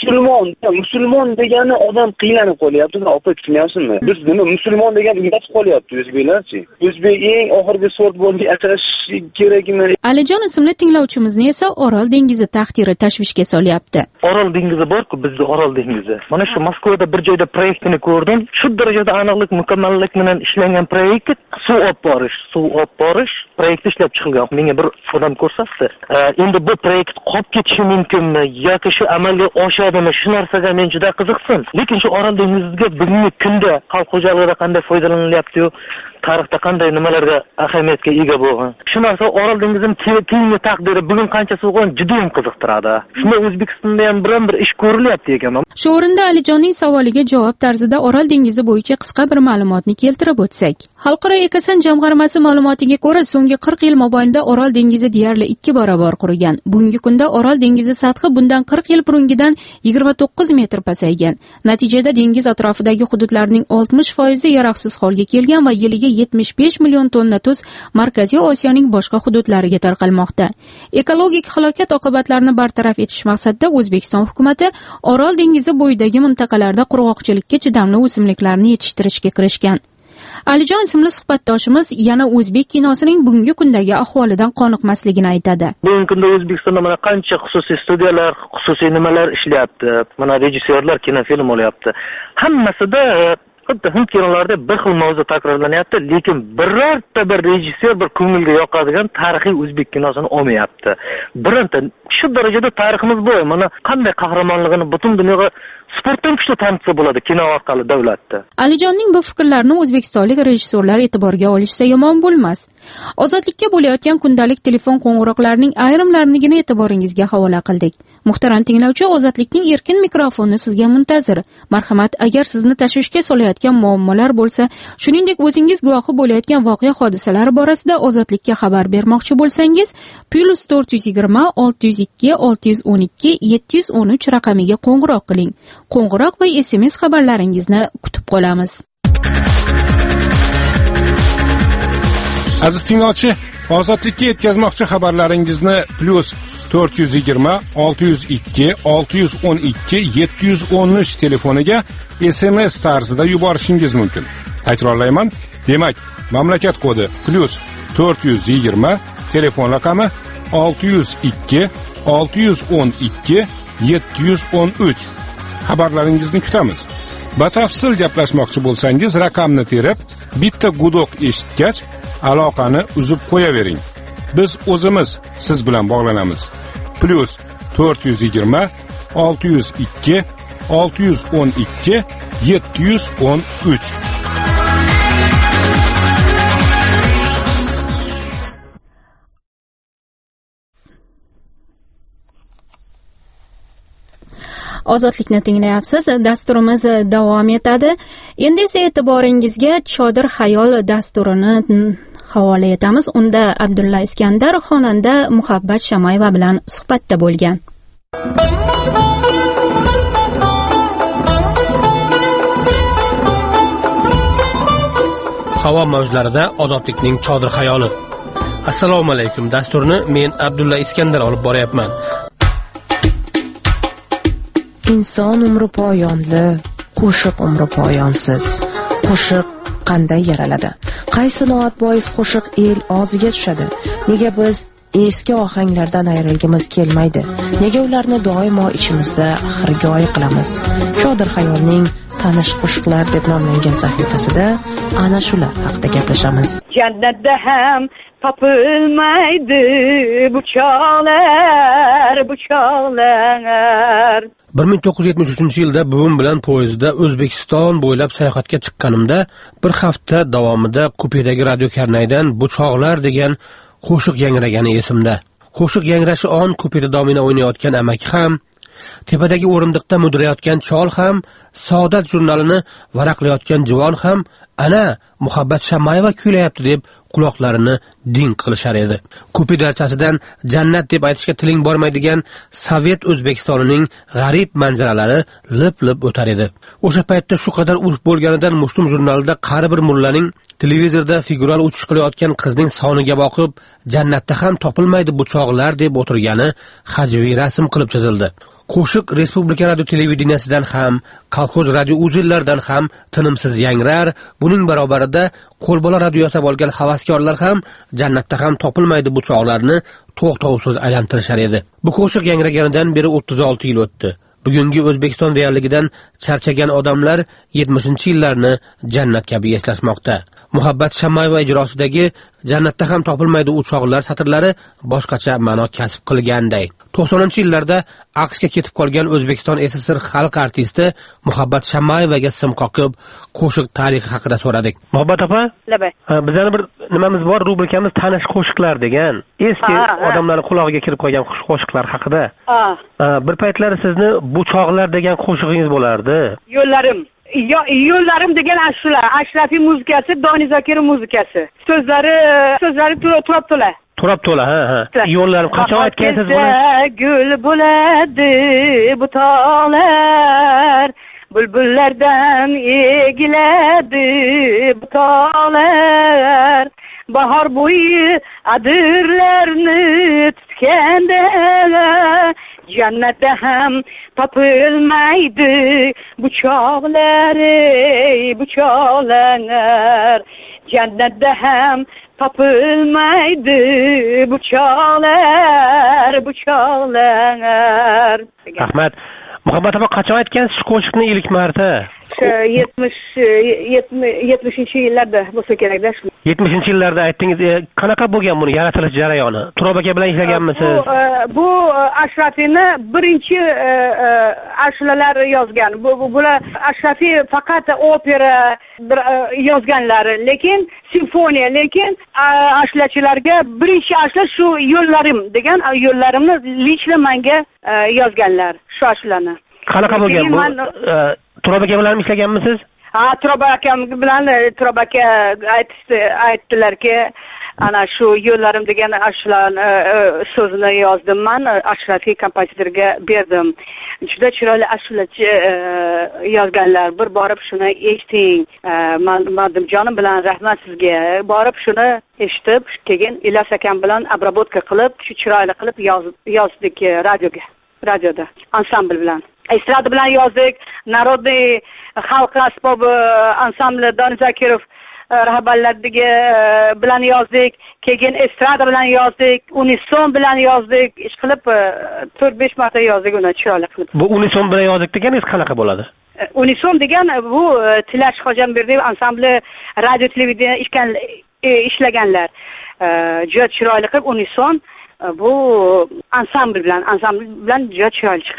musulmon degani odam qiynalib qolyapti. Opa tushunasizmi? Biz nima musulmon degan uyatib qolyapti o'zbeklarchi. O'zbek eng oxirgi sort bo'ldi, asrash kerakmi? Alijon ismli tinglovchimizni esa Orol dengizi taqdiri tashvishga solyapti. Orol dengizi bor-ku, bizda Orol dengizi. Mana shu Moskvada bir joyda proyektini ko'rdim. Shu darajada aniqlik, mukammallik bilan ishlangan proyekt, suv olib borish proyekti ishlab chiqilgan. Menga bir odam ko'rsatdi. Endi bu proyekt qolib ketishi mumkinmi yoki shu amalga oshadimi? Shu narsaga men juda qiziqsin. Lekin shu Orol dengiziga bugungi kunda xalq xo'jaligida qanday foydalanilyapti-yu, tarixda qanday nimalarga ahamiyatga ega bo'lgan. Shu narsa Orol dengizining keyingi taqdiri bugun qancha bo'lgan juda ham qiziqtiradi. Shunda O'zbekistonda ham bir ish ko'rilyapti ekan. Shu o'rinda Alijonning savoliga javob tarzida Orol dengizi bo'yicha qisqa bir ma'lumotni keltirib o'tsak. Xalqaro Ekosan jamg'armasi ma'lumotiga ko'ra, so'nggi 40 yil mobaynida Orol dengizi deyarli 2 barobar qurigan. Bugungi kunda Orol dengizi sathi bundan 40 yil burungidan 29 metr pasaygan. Natijada dengiz atrofidagi hududlarning 60% yaroqsiz holga kelgan va yiliga 75 million tonna tuz Markaziy Osiyoning boshqa hududlariga tarqalmoqda. Ekologik halokat oqibatlarini bartaraf etish maqsadida O'zbekiston hukumatı Orol dengizi bo'yidagi mintaqalarda qurg'oqchilikka chidamli o'simliklarni yetishtirishga kirishgan. Alijon ismli suhbatdoshimiz yana o'zbek kinosining bugungi kundagi ahvolidan qoniqmasligini aytadi. Bugungi kunda O'zbekistonda mana qancha xususiy studiyalar, xususiy nimalar ishlayapti. Mana rejissyorlar kinofilm olyapti. Hammasida xuddi Hind kinolarida bir xil mavzu takrorlanyapti, lekin birorta bir rejissyor bir ko'ngilga yoqadigan tarixiy o'zbek kinosini olmayapti. Birinta shu darajada tariximiz bu. Mana qanday qahramonligini butun dunyoga sportdan kuchli tanitsa bo'ladi kino orqali davlatda. Alijonning bu fikrlarini o'zbekistonlik rejissyorlar e'tiborga olishsa yomon bo'lmas. Ozodlikka bo'layotgan kundalik telefon qo'ng'iroqlarining ayrimlarini e'tiboringizga havola qildik. Muhtaram tinglovchi, Ozodlikning erkin mikrofoni sizga muntazir. Marhamat, agar sizni tashvishga solayotgan muammolar bo'lsa, shuningdek o'zingiz guvohi bo'layotgan voqea hodisalar borasida Ozodlikka xabar bermoqchi bo'lsangiz, +420 602 612 713 raqamiga qo'ng'iroq qiling. Qo'ng'iroq va SMS xabarlaringizni kutib qolamiz. Aziz tinglovchi, Ozodlikka yetkazmoqchi xabarlaringizni +420 602 612 713 telefoniga SMS tarzida yuborishingiz mumkin. Takrorlayman. Demak, mamlakat kodi +420, telefon raqami 602 612 713. Xabarlaringizni kutamiz. Batafsil gaplashmoqchi bo'lsangiz, raqamni terib, bitta gudoq eshitgach, aloqani uzib qo'yavering. Biz o'zimiz siz bilan bog'lanamiz. +420 602 612 713. Ozodlikni tinglayapsiz. Dasturimiz davom etadi. Endi esa e'tiboringizga Chodir xayol dasturini havola etamiz. Unda Abdulla Iskandar xonanda Muhabbat Shamayeva bilan suhbatda bo'lgan. Havo mavjlarida ozodlikning Chodir xayoli. Assalomu alaykum. Dasturni men Abdulla Iskandar olib boryapman. Inson umri poyonli, qo'shiq umri poyonsiz. Qo'shiq qanday yaraladi? Qaysi noat bois qo'shiq el og'ziga tushadi? Nega biz eski ohanglardan ayrilgimiz kelmaydi? Nega ularni doimo ichimizda xirgoyi qilamiz? Chodir xayolning tanish qo'shiqlar deb nomlangan sahifasida ana shular haqida gaplashamiz. Jannatda ham topilmaydi bu chog'lar. 1973-yilda buvim bilan poyezdda O'zbekiston bo'ylab sayohatga chiqqanimda bir hafta davomida kupedagi radiokarnaydan bu chog'lar degan qo'shiq yangragani esimda. Qo'shiq yangrashi on kupeda domina o'ynayotgan amaki ham, tepadagi o'rindiqda mudrayotgan chol ham, Saodat jurnalini varaqlayotgan juvon ham ana Muhabbat Shamayeva kuylayapti deb quloqlarini ding qilishar edi. Kupedarchasidan jannat deb aytishga tiling bormaydigan Sovet O'zbekistonining g'arib manzaralari lip-lip o'tar edi. O'sha paytda shu qadar urf bo'lganidan Mushtum jurnalida qari bir mullaning televizorda figural uchish qilayotgan qizning soniga boqib, jannatda ham topilmaydi bu chog'lar deb o'tirgani hajviy rasm qilib chizildi. Qo'shiq Respublika radio televideniyasidan ham, kolxoz radio uzillardan ham tinimsiz yangrar. Buning barobarida qo'lbola radio yasab olgan havaskorlar ham jannatda ham topilmaydi bu chog'larni to'xtovsiz aylantirishar edi. Bu qo'shiq yangraganidan beri 36 yil o'tdi. Bugungi O'zbekiston realligidan charchagan odamlar 70-yillarni jannat kabi eslashmoqda. Muhabbat Shamayeva ijrosidagi jannatda ham topilmaydi u chog'lar satrlari boshqacha ma'no kasb qilganday. 90-yillarda AQShga ketib qolgan O'zbekiston SSR xalq artisti Muhabbat Shamayevaga sim qoqib, qo'shiq tarixi haqida so'radik. Muhabbat opa? Bizning bir nimamiz bor, rubrikamiz tanish qo'shiqlar degan. Eski odamlarning qulog'iga kirib qolgan qo'shiqlar haqida. Bir paytlar sizni bu chog'lar degan qo'shig'ingiz bo'lardi. Yo'llarim degan ashula, Ashrafiy muzikasi, Doni Zokirov muzikasi. So'zlari Turab to'la, ha. Yo'llarim qachon aytgansiz buni? Gul bo'ladi bu tog'lar, bulbullardan egiladi bu tog'lar. Bahor bo'yi adirlarni tutganda jannatda ham topilmaydi bu chog'lar, bu chog'lar. Jannatda ham topilmaydi bu chog'lar, bu chog'lar. Rahmat. Muhabbat opa qachon aytgansiz qo'shiqni ilk marta? 70-yillarda bo'lsa kerak-da. 70-yillarda aytdingiz. Qanaqa bo'lgan buni yaratilish jarayoni? Turab aka bilan ishlaganmisiz? Bu Ashrafiyni birinchi ashulalar yozgan. Bular Ashrafiy faqat opera yozganlar, lekin simfoniya, lekin ashulachilarga birinchi ashula shu yo'llarim degan yo'llarimni lichli menga yozganlar shu ashularni. Qanaqa bo'lgan bu? Turab aka bilan ishlaganmisiz? Turab akam bilan Turab aka aytdilarki, ana shu yo'llarim degan ashulalarni so'zini yozdim men, Ashrafiy kompozitorga berdim. Juda chiroyli ashulachi yozganlar. Bir borib shuni eshiting. Madimjonim bilan rahmat sizga. Borib shuni eshitib, keyin Ilyos akam bilan обработка qilib, shu chiroyli qilib yozdik radioda ansambl bilan. Estrada bilan yozdik. Narodniy xalq asbobi ansambli Doni Zokirov rahbarlariga bilan yozdik. Keyin estrada bilan yozdik. Unison bilan yozdik. Ish qilib 4-5 marta yozdik uni chiroyli qilib. Bu unison bilan yozdik deganingiz qanaqa bo'ladi? Unison degan bu Tilash Xo'jamirdiyev ansambli radio televideniya ishlaganlar. Juda chiroyli qilib unison bu ansambl bilan juda chiroyli chiqar.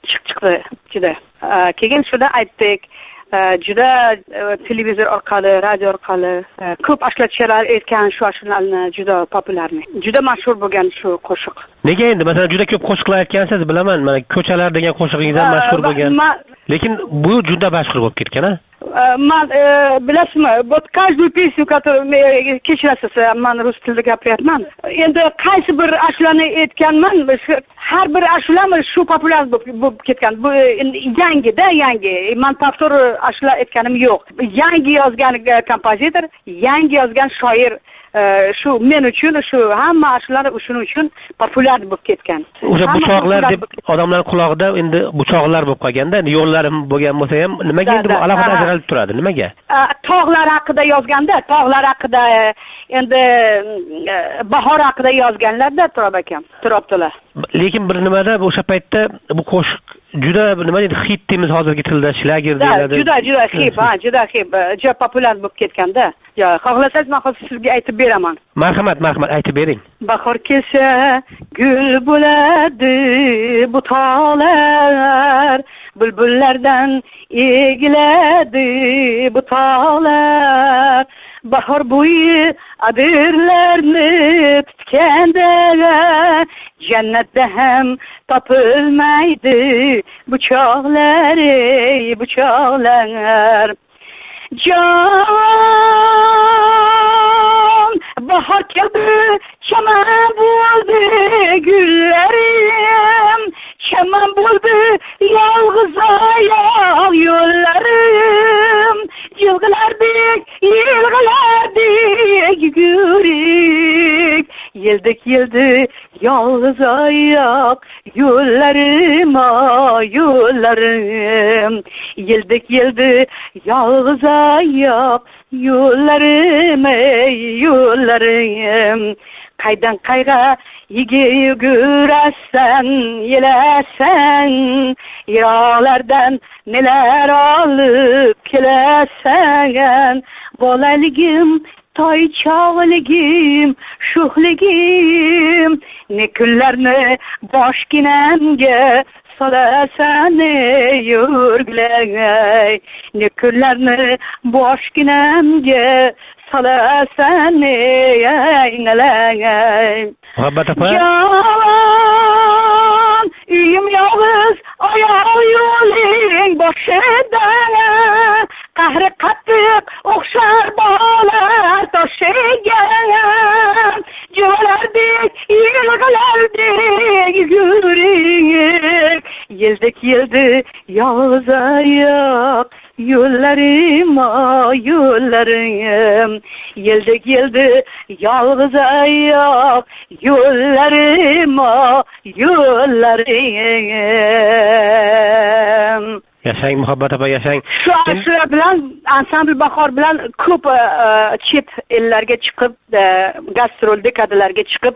chiqdi juda. Keyin shunda aytdik, juda televizor orqali, radio orqali ko'p ashulachilar aytgan shu ashulalarni juda populyarni. Juda mashhur bo'lgan shu qo'shiq. Nega endi masalan juda ko'p qo'shiqlar aytgansiz, bilaman. Mana ko'chalar degan qo'shig'ingiz ham mashhur bo'lgan. Lekin bu juda mashhur bo'lib ketgan-a? Man bilasizmi, bu каждую песню, которую kechirasiz, men rus tilida gapiryapman. Endi qaysi bir ashulani aytganman, har bir ashulam shu populyar bo'lib ketgan. Bu yangi. Men повтор ashula aytganim yo'q. Yangi yozgan kompozitor, yangi yozgan shoir shu men uchun shu hamma ashulalar shuning uchun populyar bo'lib ketgan. O'sha buchoqlar deb odamlar quloqida endi buchoqlar bo'lib qolganda, yo'llarim bo'lgan bo'lsa ham nimaga endi bu alohida ajralib turadi? Nimaga? Tog'lar haqida yozganda, tog'lar haqida endi bahor haqida yozganlarda Turob akam, Turobto'la. Lekin bir nimada o'sha paytda bu qo'shiq juda nima deydi, hit deymiz hozirgi tilda, shlager deyiladi. Juda hit, juda populyar bo'lib ketganda. Xohlasangiz men hozir sizga aytib beraman. Marhamat, aytib bering. Bahor kelsa, gul bo'ladi bu tog'lar, bulbullardan egiladi bu tog'lar. Bahor bo'yi adirlarni tutganda, jannatda ham topilmaydi bu chog'lar, bu chog'lar. Can bahar keldi, chaman bo'ldi gullarim, chaman bo'ldi yolg'iz oyoq yo'llarim, yig'lardik yugurik, yeldik yolg'iz oyoq yo'llarim, yo'llarim, yeldik yolg'iz oyoq yo'llarim, yo'llarim. Qaydan qayga yugurasan, yelasan, yiroqlardan nelar olib kelasan. Bolaligim, toychog'ligim, sho'xligim, ne kunlarni boshginamga solasan yurgilay, ne kunlarni boshginamga solasan aynalay. Muhabbat opa. Jon, uyim yolg'iz, oyoq yo'ling boshida, qahri qattiq o'xshar bolalar toshiga, jo'lardik yilg'ilardik yugurik, yeldik yolg'iz oyoq yo'llarim, yo'llarim, yeldik yolg'iz oyoq yo'llarim, yo'llarim. Yashang Muhabbat opa, yashang. Shu ashula bilan ansambl Bahor bilan ko'p chet ellarga chiqib, gastrol dekadalarga chiqib,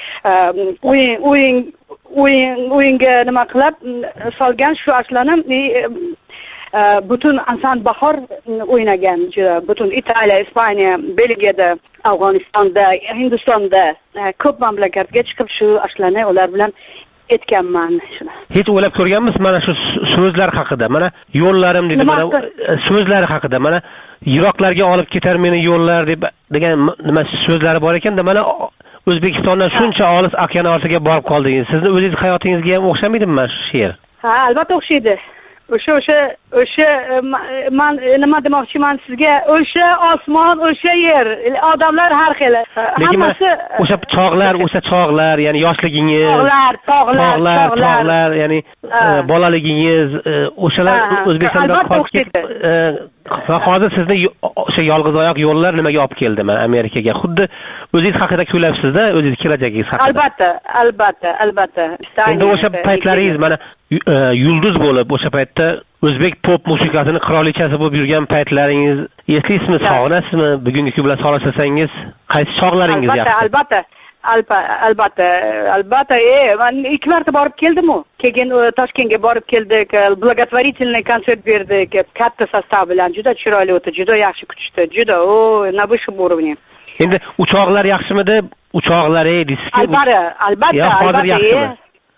o'yinga nima qilib solgan shu ashulani butun ansambl Bahor o'ynagan. Butun Italiya, Ispaniya, Belgiyada, Afg'onistonda, Hindistonda ko'p mamlakatga chiqib shu ashulani ular bilan aytganman. Hech o'ylab ko'rganmisiz mana shu so'zlar haqida? Mana yo'llarim dedi, mana so'zlari haqida, mana yiroqlarga olib ketar meni yo'llar deb degan nima so'zlari bor ekanda, mana O'zbekistondan shuncha olis okean ortiga borib qoldingiz. Sizni o'zingiz hayotingizga ham o'xshamaydimi mana shu she'r? Ha, albatta o'xshaydi. O'sha men nima demoqchiman sizga, o'sha osmon, o'sha yer, odamlar har xil. Hammasi o'sha chog'lar, ya'ni yoshligingiz, tog'lar, ya'ni bolaligingiz, o'shalar O'zbekistonda qolib ketdi. Va hozir sizni o'sha yolg'iz oyoq yo'llar nimaga olib keldi mana Amerikaga? Xuddi o'zingiz haqida kuylayapsiz-da, o'zingiz kelajagingiz haqida. Albatta. Endi o'sha paytlaringiz mana yulduz bo'lib, o'sha paytda o'zbek pop musiqasining qirolichasi bo'lib yurgan paytlaringiz eslaysizmi, sog'inasizmi? Bugungi kun bilan solishtirsangiz qaysi chog'laringiz yaxshi? Albatta. Men 2 marta borib keldim-ku. Keyin Toshkentga borib keldik, благотворительный konsert berdik, katta sostav bilan. Juda chiroyli o'tdi, juda yaxshi kutishdi, juda na высшем уровне. Endi uchoqlar yaxshimidi? Uchoqlar diski. Albatta. Hozir yaxshimi?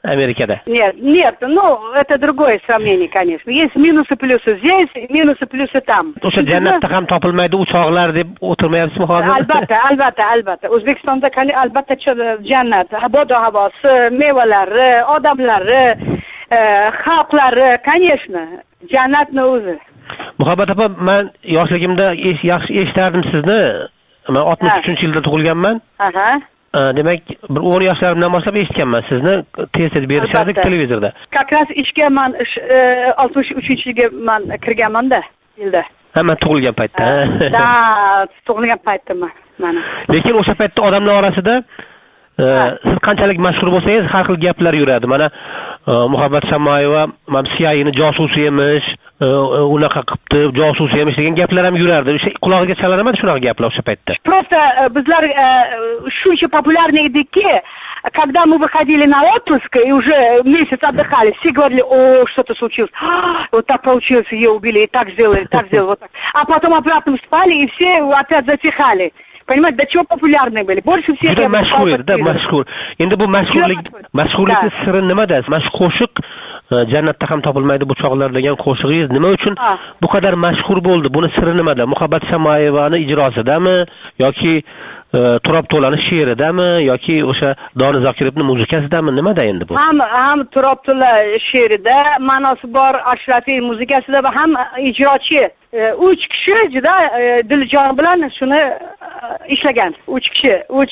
Amerikada? Нет, ну, это другое сравнение, конечно. Есть минусы, плюсы здесь, минусы, плюсы там. O'sha jannatda ham topilmaydi uchoqlar deb o'tirmayapsizmi hozir? Albatta. O'zbekistonda albatta jannat, havo havosi, mevalari, odamlari, xalqlari, конечно, jannatni o'zi. Muhabbat opa, men yoshligimda yaxshi eshitardim sizni. Men 63-yilda tug'ilganman. Demak, bir 10 yoshlarimdan boshlab eshitganman sizni, tez berishardi televizorda. Как раз ishga men 63-yilga men kirganman-da, yilda. Men tug'ilgan paytda. Tug'ilgan paytda mana. Lekin o'sha paytda odamlar orasida siz qanchalik mashhur bo'lsangiz, har xil gaplar yuradi. Mana Muhabbat Shamoyeva CIA'ning josusi emish, unaqa qilibdi, josusi emish degan gaplar ham yurardi. O'sha qulog'iga chalarmadi shunaqa gaplar o'sha paytda. Просто bizlar shuncha populyarniy edikki, когда мы выходили на отпуск и уже месяц отдыхали, все говорили: "О, что-то случилось. Вот так получилось, ее убили, и так сделали, вот так". А потом обратно встали, и все опять затихали. Понимаете, до чего популярные были. Больше всех... Juda mashhur edi, mashhur. Endi bu mashhurlikning siri nimada? Mana qo'shiq jannatda ham topilmaydi bu chog'lar degan qo'shig'ingiz nima uchun bu qadar mashhur bo'ldi? Buni siri nimada? Muhabbat Shamoyevaning ijrosidami yoki Turab To'laning she'ridami yoki o'sha Doni Zokirovning muzikasidami? Nimada endi bu? Ham Turab To'la she'rida ma'nosi bor, Ashrafiy muzikasida va ham ijrochi. 3 kishi juda diljon bilan shuni ishlagan. 3 kishi,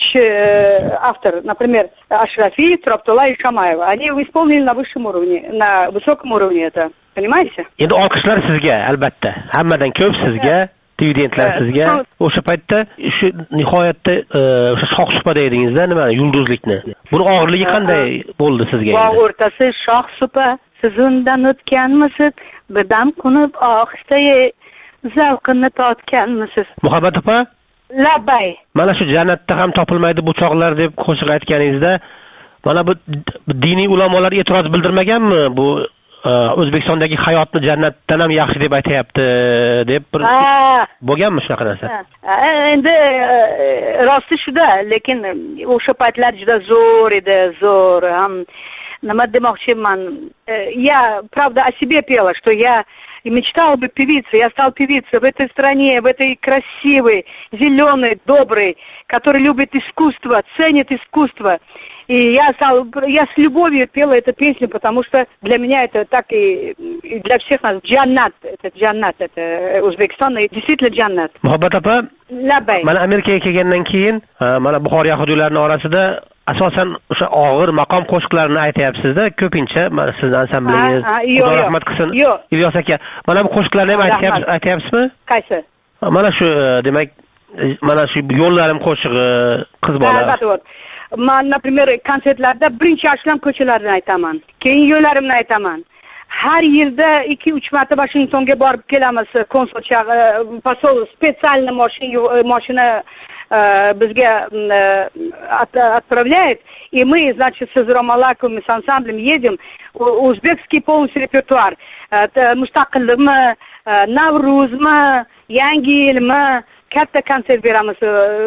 3 автор, например, Ashrafiy, Turab To'la и Shamoyeva. Они исполнили на высшем уровне, на высоком уровне это. Понимаете? Endi olqishlar sizga, albatta. Hammadan ko'p sizga. Dividendlar sizga. O'sha paytda shu nihoyatda o'sha shoh supada edingizda, nima yulduzlikni. Buni og'irligi qanday bo'ldi sizga endi? Bog' o'rtasi shoh supa, siz undan o'tganmisiz? Birdam qo'nib ohista zavqini totganmisiz? Muhabbat opa? Labbay. Mana shu jannatda ham topilmaydi bu chog'lar deb qo'shiq aytganingizda, mana bu diniy ulamolar e'tiroz bildirmaganmi? Bu O'zbekistondagi hayotni jannatdan ham yaxshi deb aytayapti deb bir bo'lganmi shunaqa narsa? Endi rosti shuda, lekin o'sha paytlar juda zo'r edi, zo'r. Nima demoqchiman? Я, правда, о себе пела, что я мечтала быть певицей. Я стала певицей в этой стране, в этой красивой, зеленой, доброй, которая любит искусство, ценит искусство. И я с любовью пела эту песню, потому что для меня это так и для всех нас джаннат, это O'zbekiston действительно джаннат. Muhabbat opa, mana Amerikaga kelgandan keyin, mana Buxoro yahudiylarining orasida asosan o'sha og'ir maqom qo'shiqlarini aytayapsiz-da, ko'pincha mana sizning ansamblingiz. Xudo rahmat qilsin. Ilyos aka, mana bu qo'shiqlarni ham aytayapsizmi? Qaysi? Mana shu, demak, mana shu yo'llarim qo'shig'i, qiz bola. Albatta. Men, например, konsertlarda birinchi ashlam ko'chalarni aytaman. Keyin yo'llarimni aytaman. Har yilda 2-3 marta Washingtonga borib kelamiz. Konsulcha посол специально mashina bizga отправляет, и мы, значит, с Изромалаком и с ансамблем едем. Узбекский полностью репертуар. Mustaqillikmi, Navruzmi, Yangi yilmi, katta konsert beramiz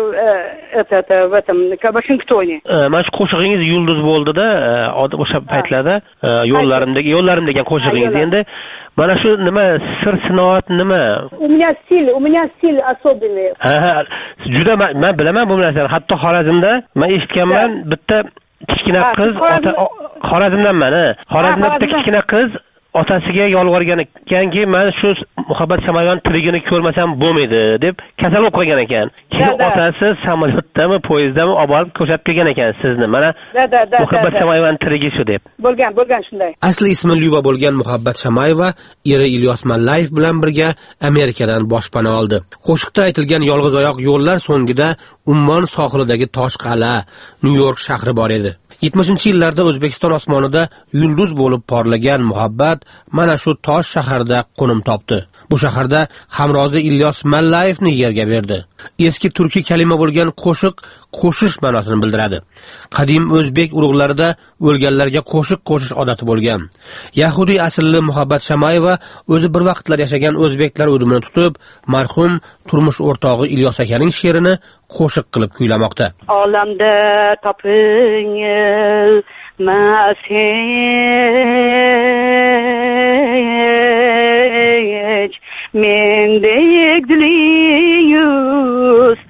в этом Washington'e. Mana shu qo'shig'ingiz yulduz bo'ldi-da, o'sha paytlarda yo'llarim degan qo'shig'ingiz. Endi mana shu nima sir sinoat nima? У меня стиль особенный. Juda men bilaman bu narsani. Hatto Xorazmda men eshitganman, bitta kichkina qiz Xorazmdanman, Xorazmda bitta kichkina qiz otasiga yolg'organ ekanki, men shu Muhabbat Shamoyevaning tiligini ko'rmasam bo'lmaydi deb kasal bo'lib qolgan ekan. Keyin otasi samolyotdami, poyezddami olib borib ko'rsatib kelgan ekan sizni. Mana Muhabbat Shamoyevaning tiligi shu deb. Bo'lgan shunday. Asli ismi Lyuba bo'lgan Muhabbat Shamoyeva eri Ilyos Mallayev bilan birga Amerikadan boshpana oldi. Qo'shiqda aytilgan yolg'iz oyoq yo'llar so'ngida Ummon sohilidagi Toshqal'a, Nyu-York shahri bor edi. 70-yillarda O'zbekiston osmonida yulduz bo'lib porlagan Muhabbat mana shu Tosh shaharida qo'nim topdi. Bu shaharda hamrozi Ilyos Mallayevni yerga berdi. Eski turkiy kalima bo'lgan qo'shiq qo'shish ma'nosini bildiradi. Qadim o'zbek urug'larida o'lganlarga qo'shiq qo'shish odati bo'lgan. Yahudiy aslli Muhabbat Shamoyeva o'zi bir vaqtlar yashagan o'zbeklar o'dumini tutib, marhum turmush o'rtog'i Ilyos akaning she'rini qo'shiq qilib kuylamoqda. Olamda topingil masej mendek diliyuz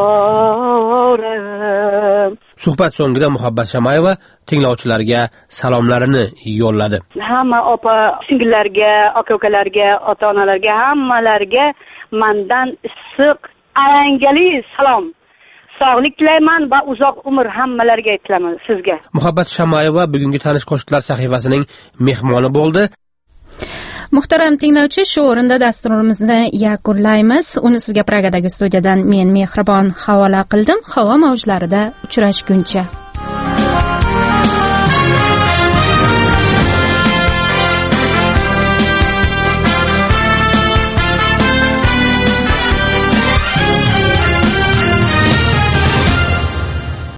poram. Suhbat so'ngida Muhabbat Shamayeva tinglovchilarga salomlarini yo'lladi. Hamma opa singillarga, aka-ukalarga, ota-onalarga, hammalarga mendan issiq alangali salom. Sog'lik tilayman va uzoq umr hammalarga aytaman sizga. Muhabbat Shamayeva bugungi tanish qo'shiqlar sahifasining mehmoni bo'ldi. Muhtaram tinglovchi, shu o'rinda dasturimizni yakunlaymiz. Uni sizga Pragadagi studiyadan men Mehribon havola qildim. Havo mavjlarida uchrashguncha.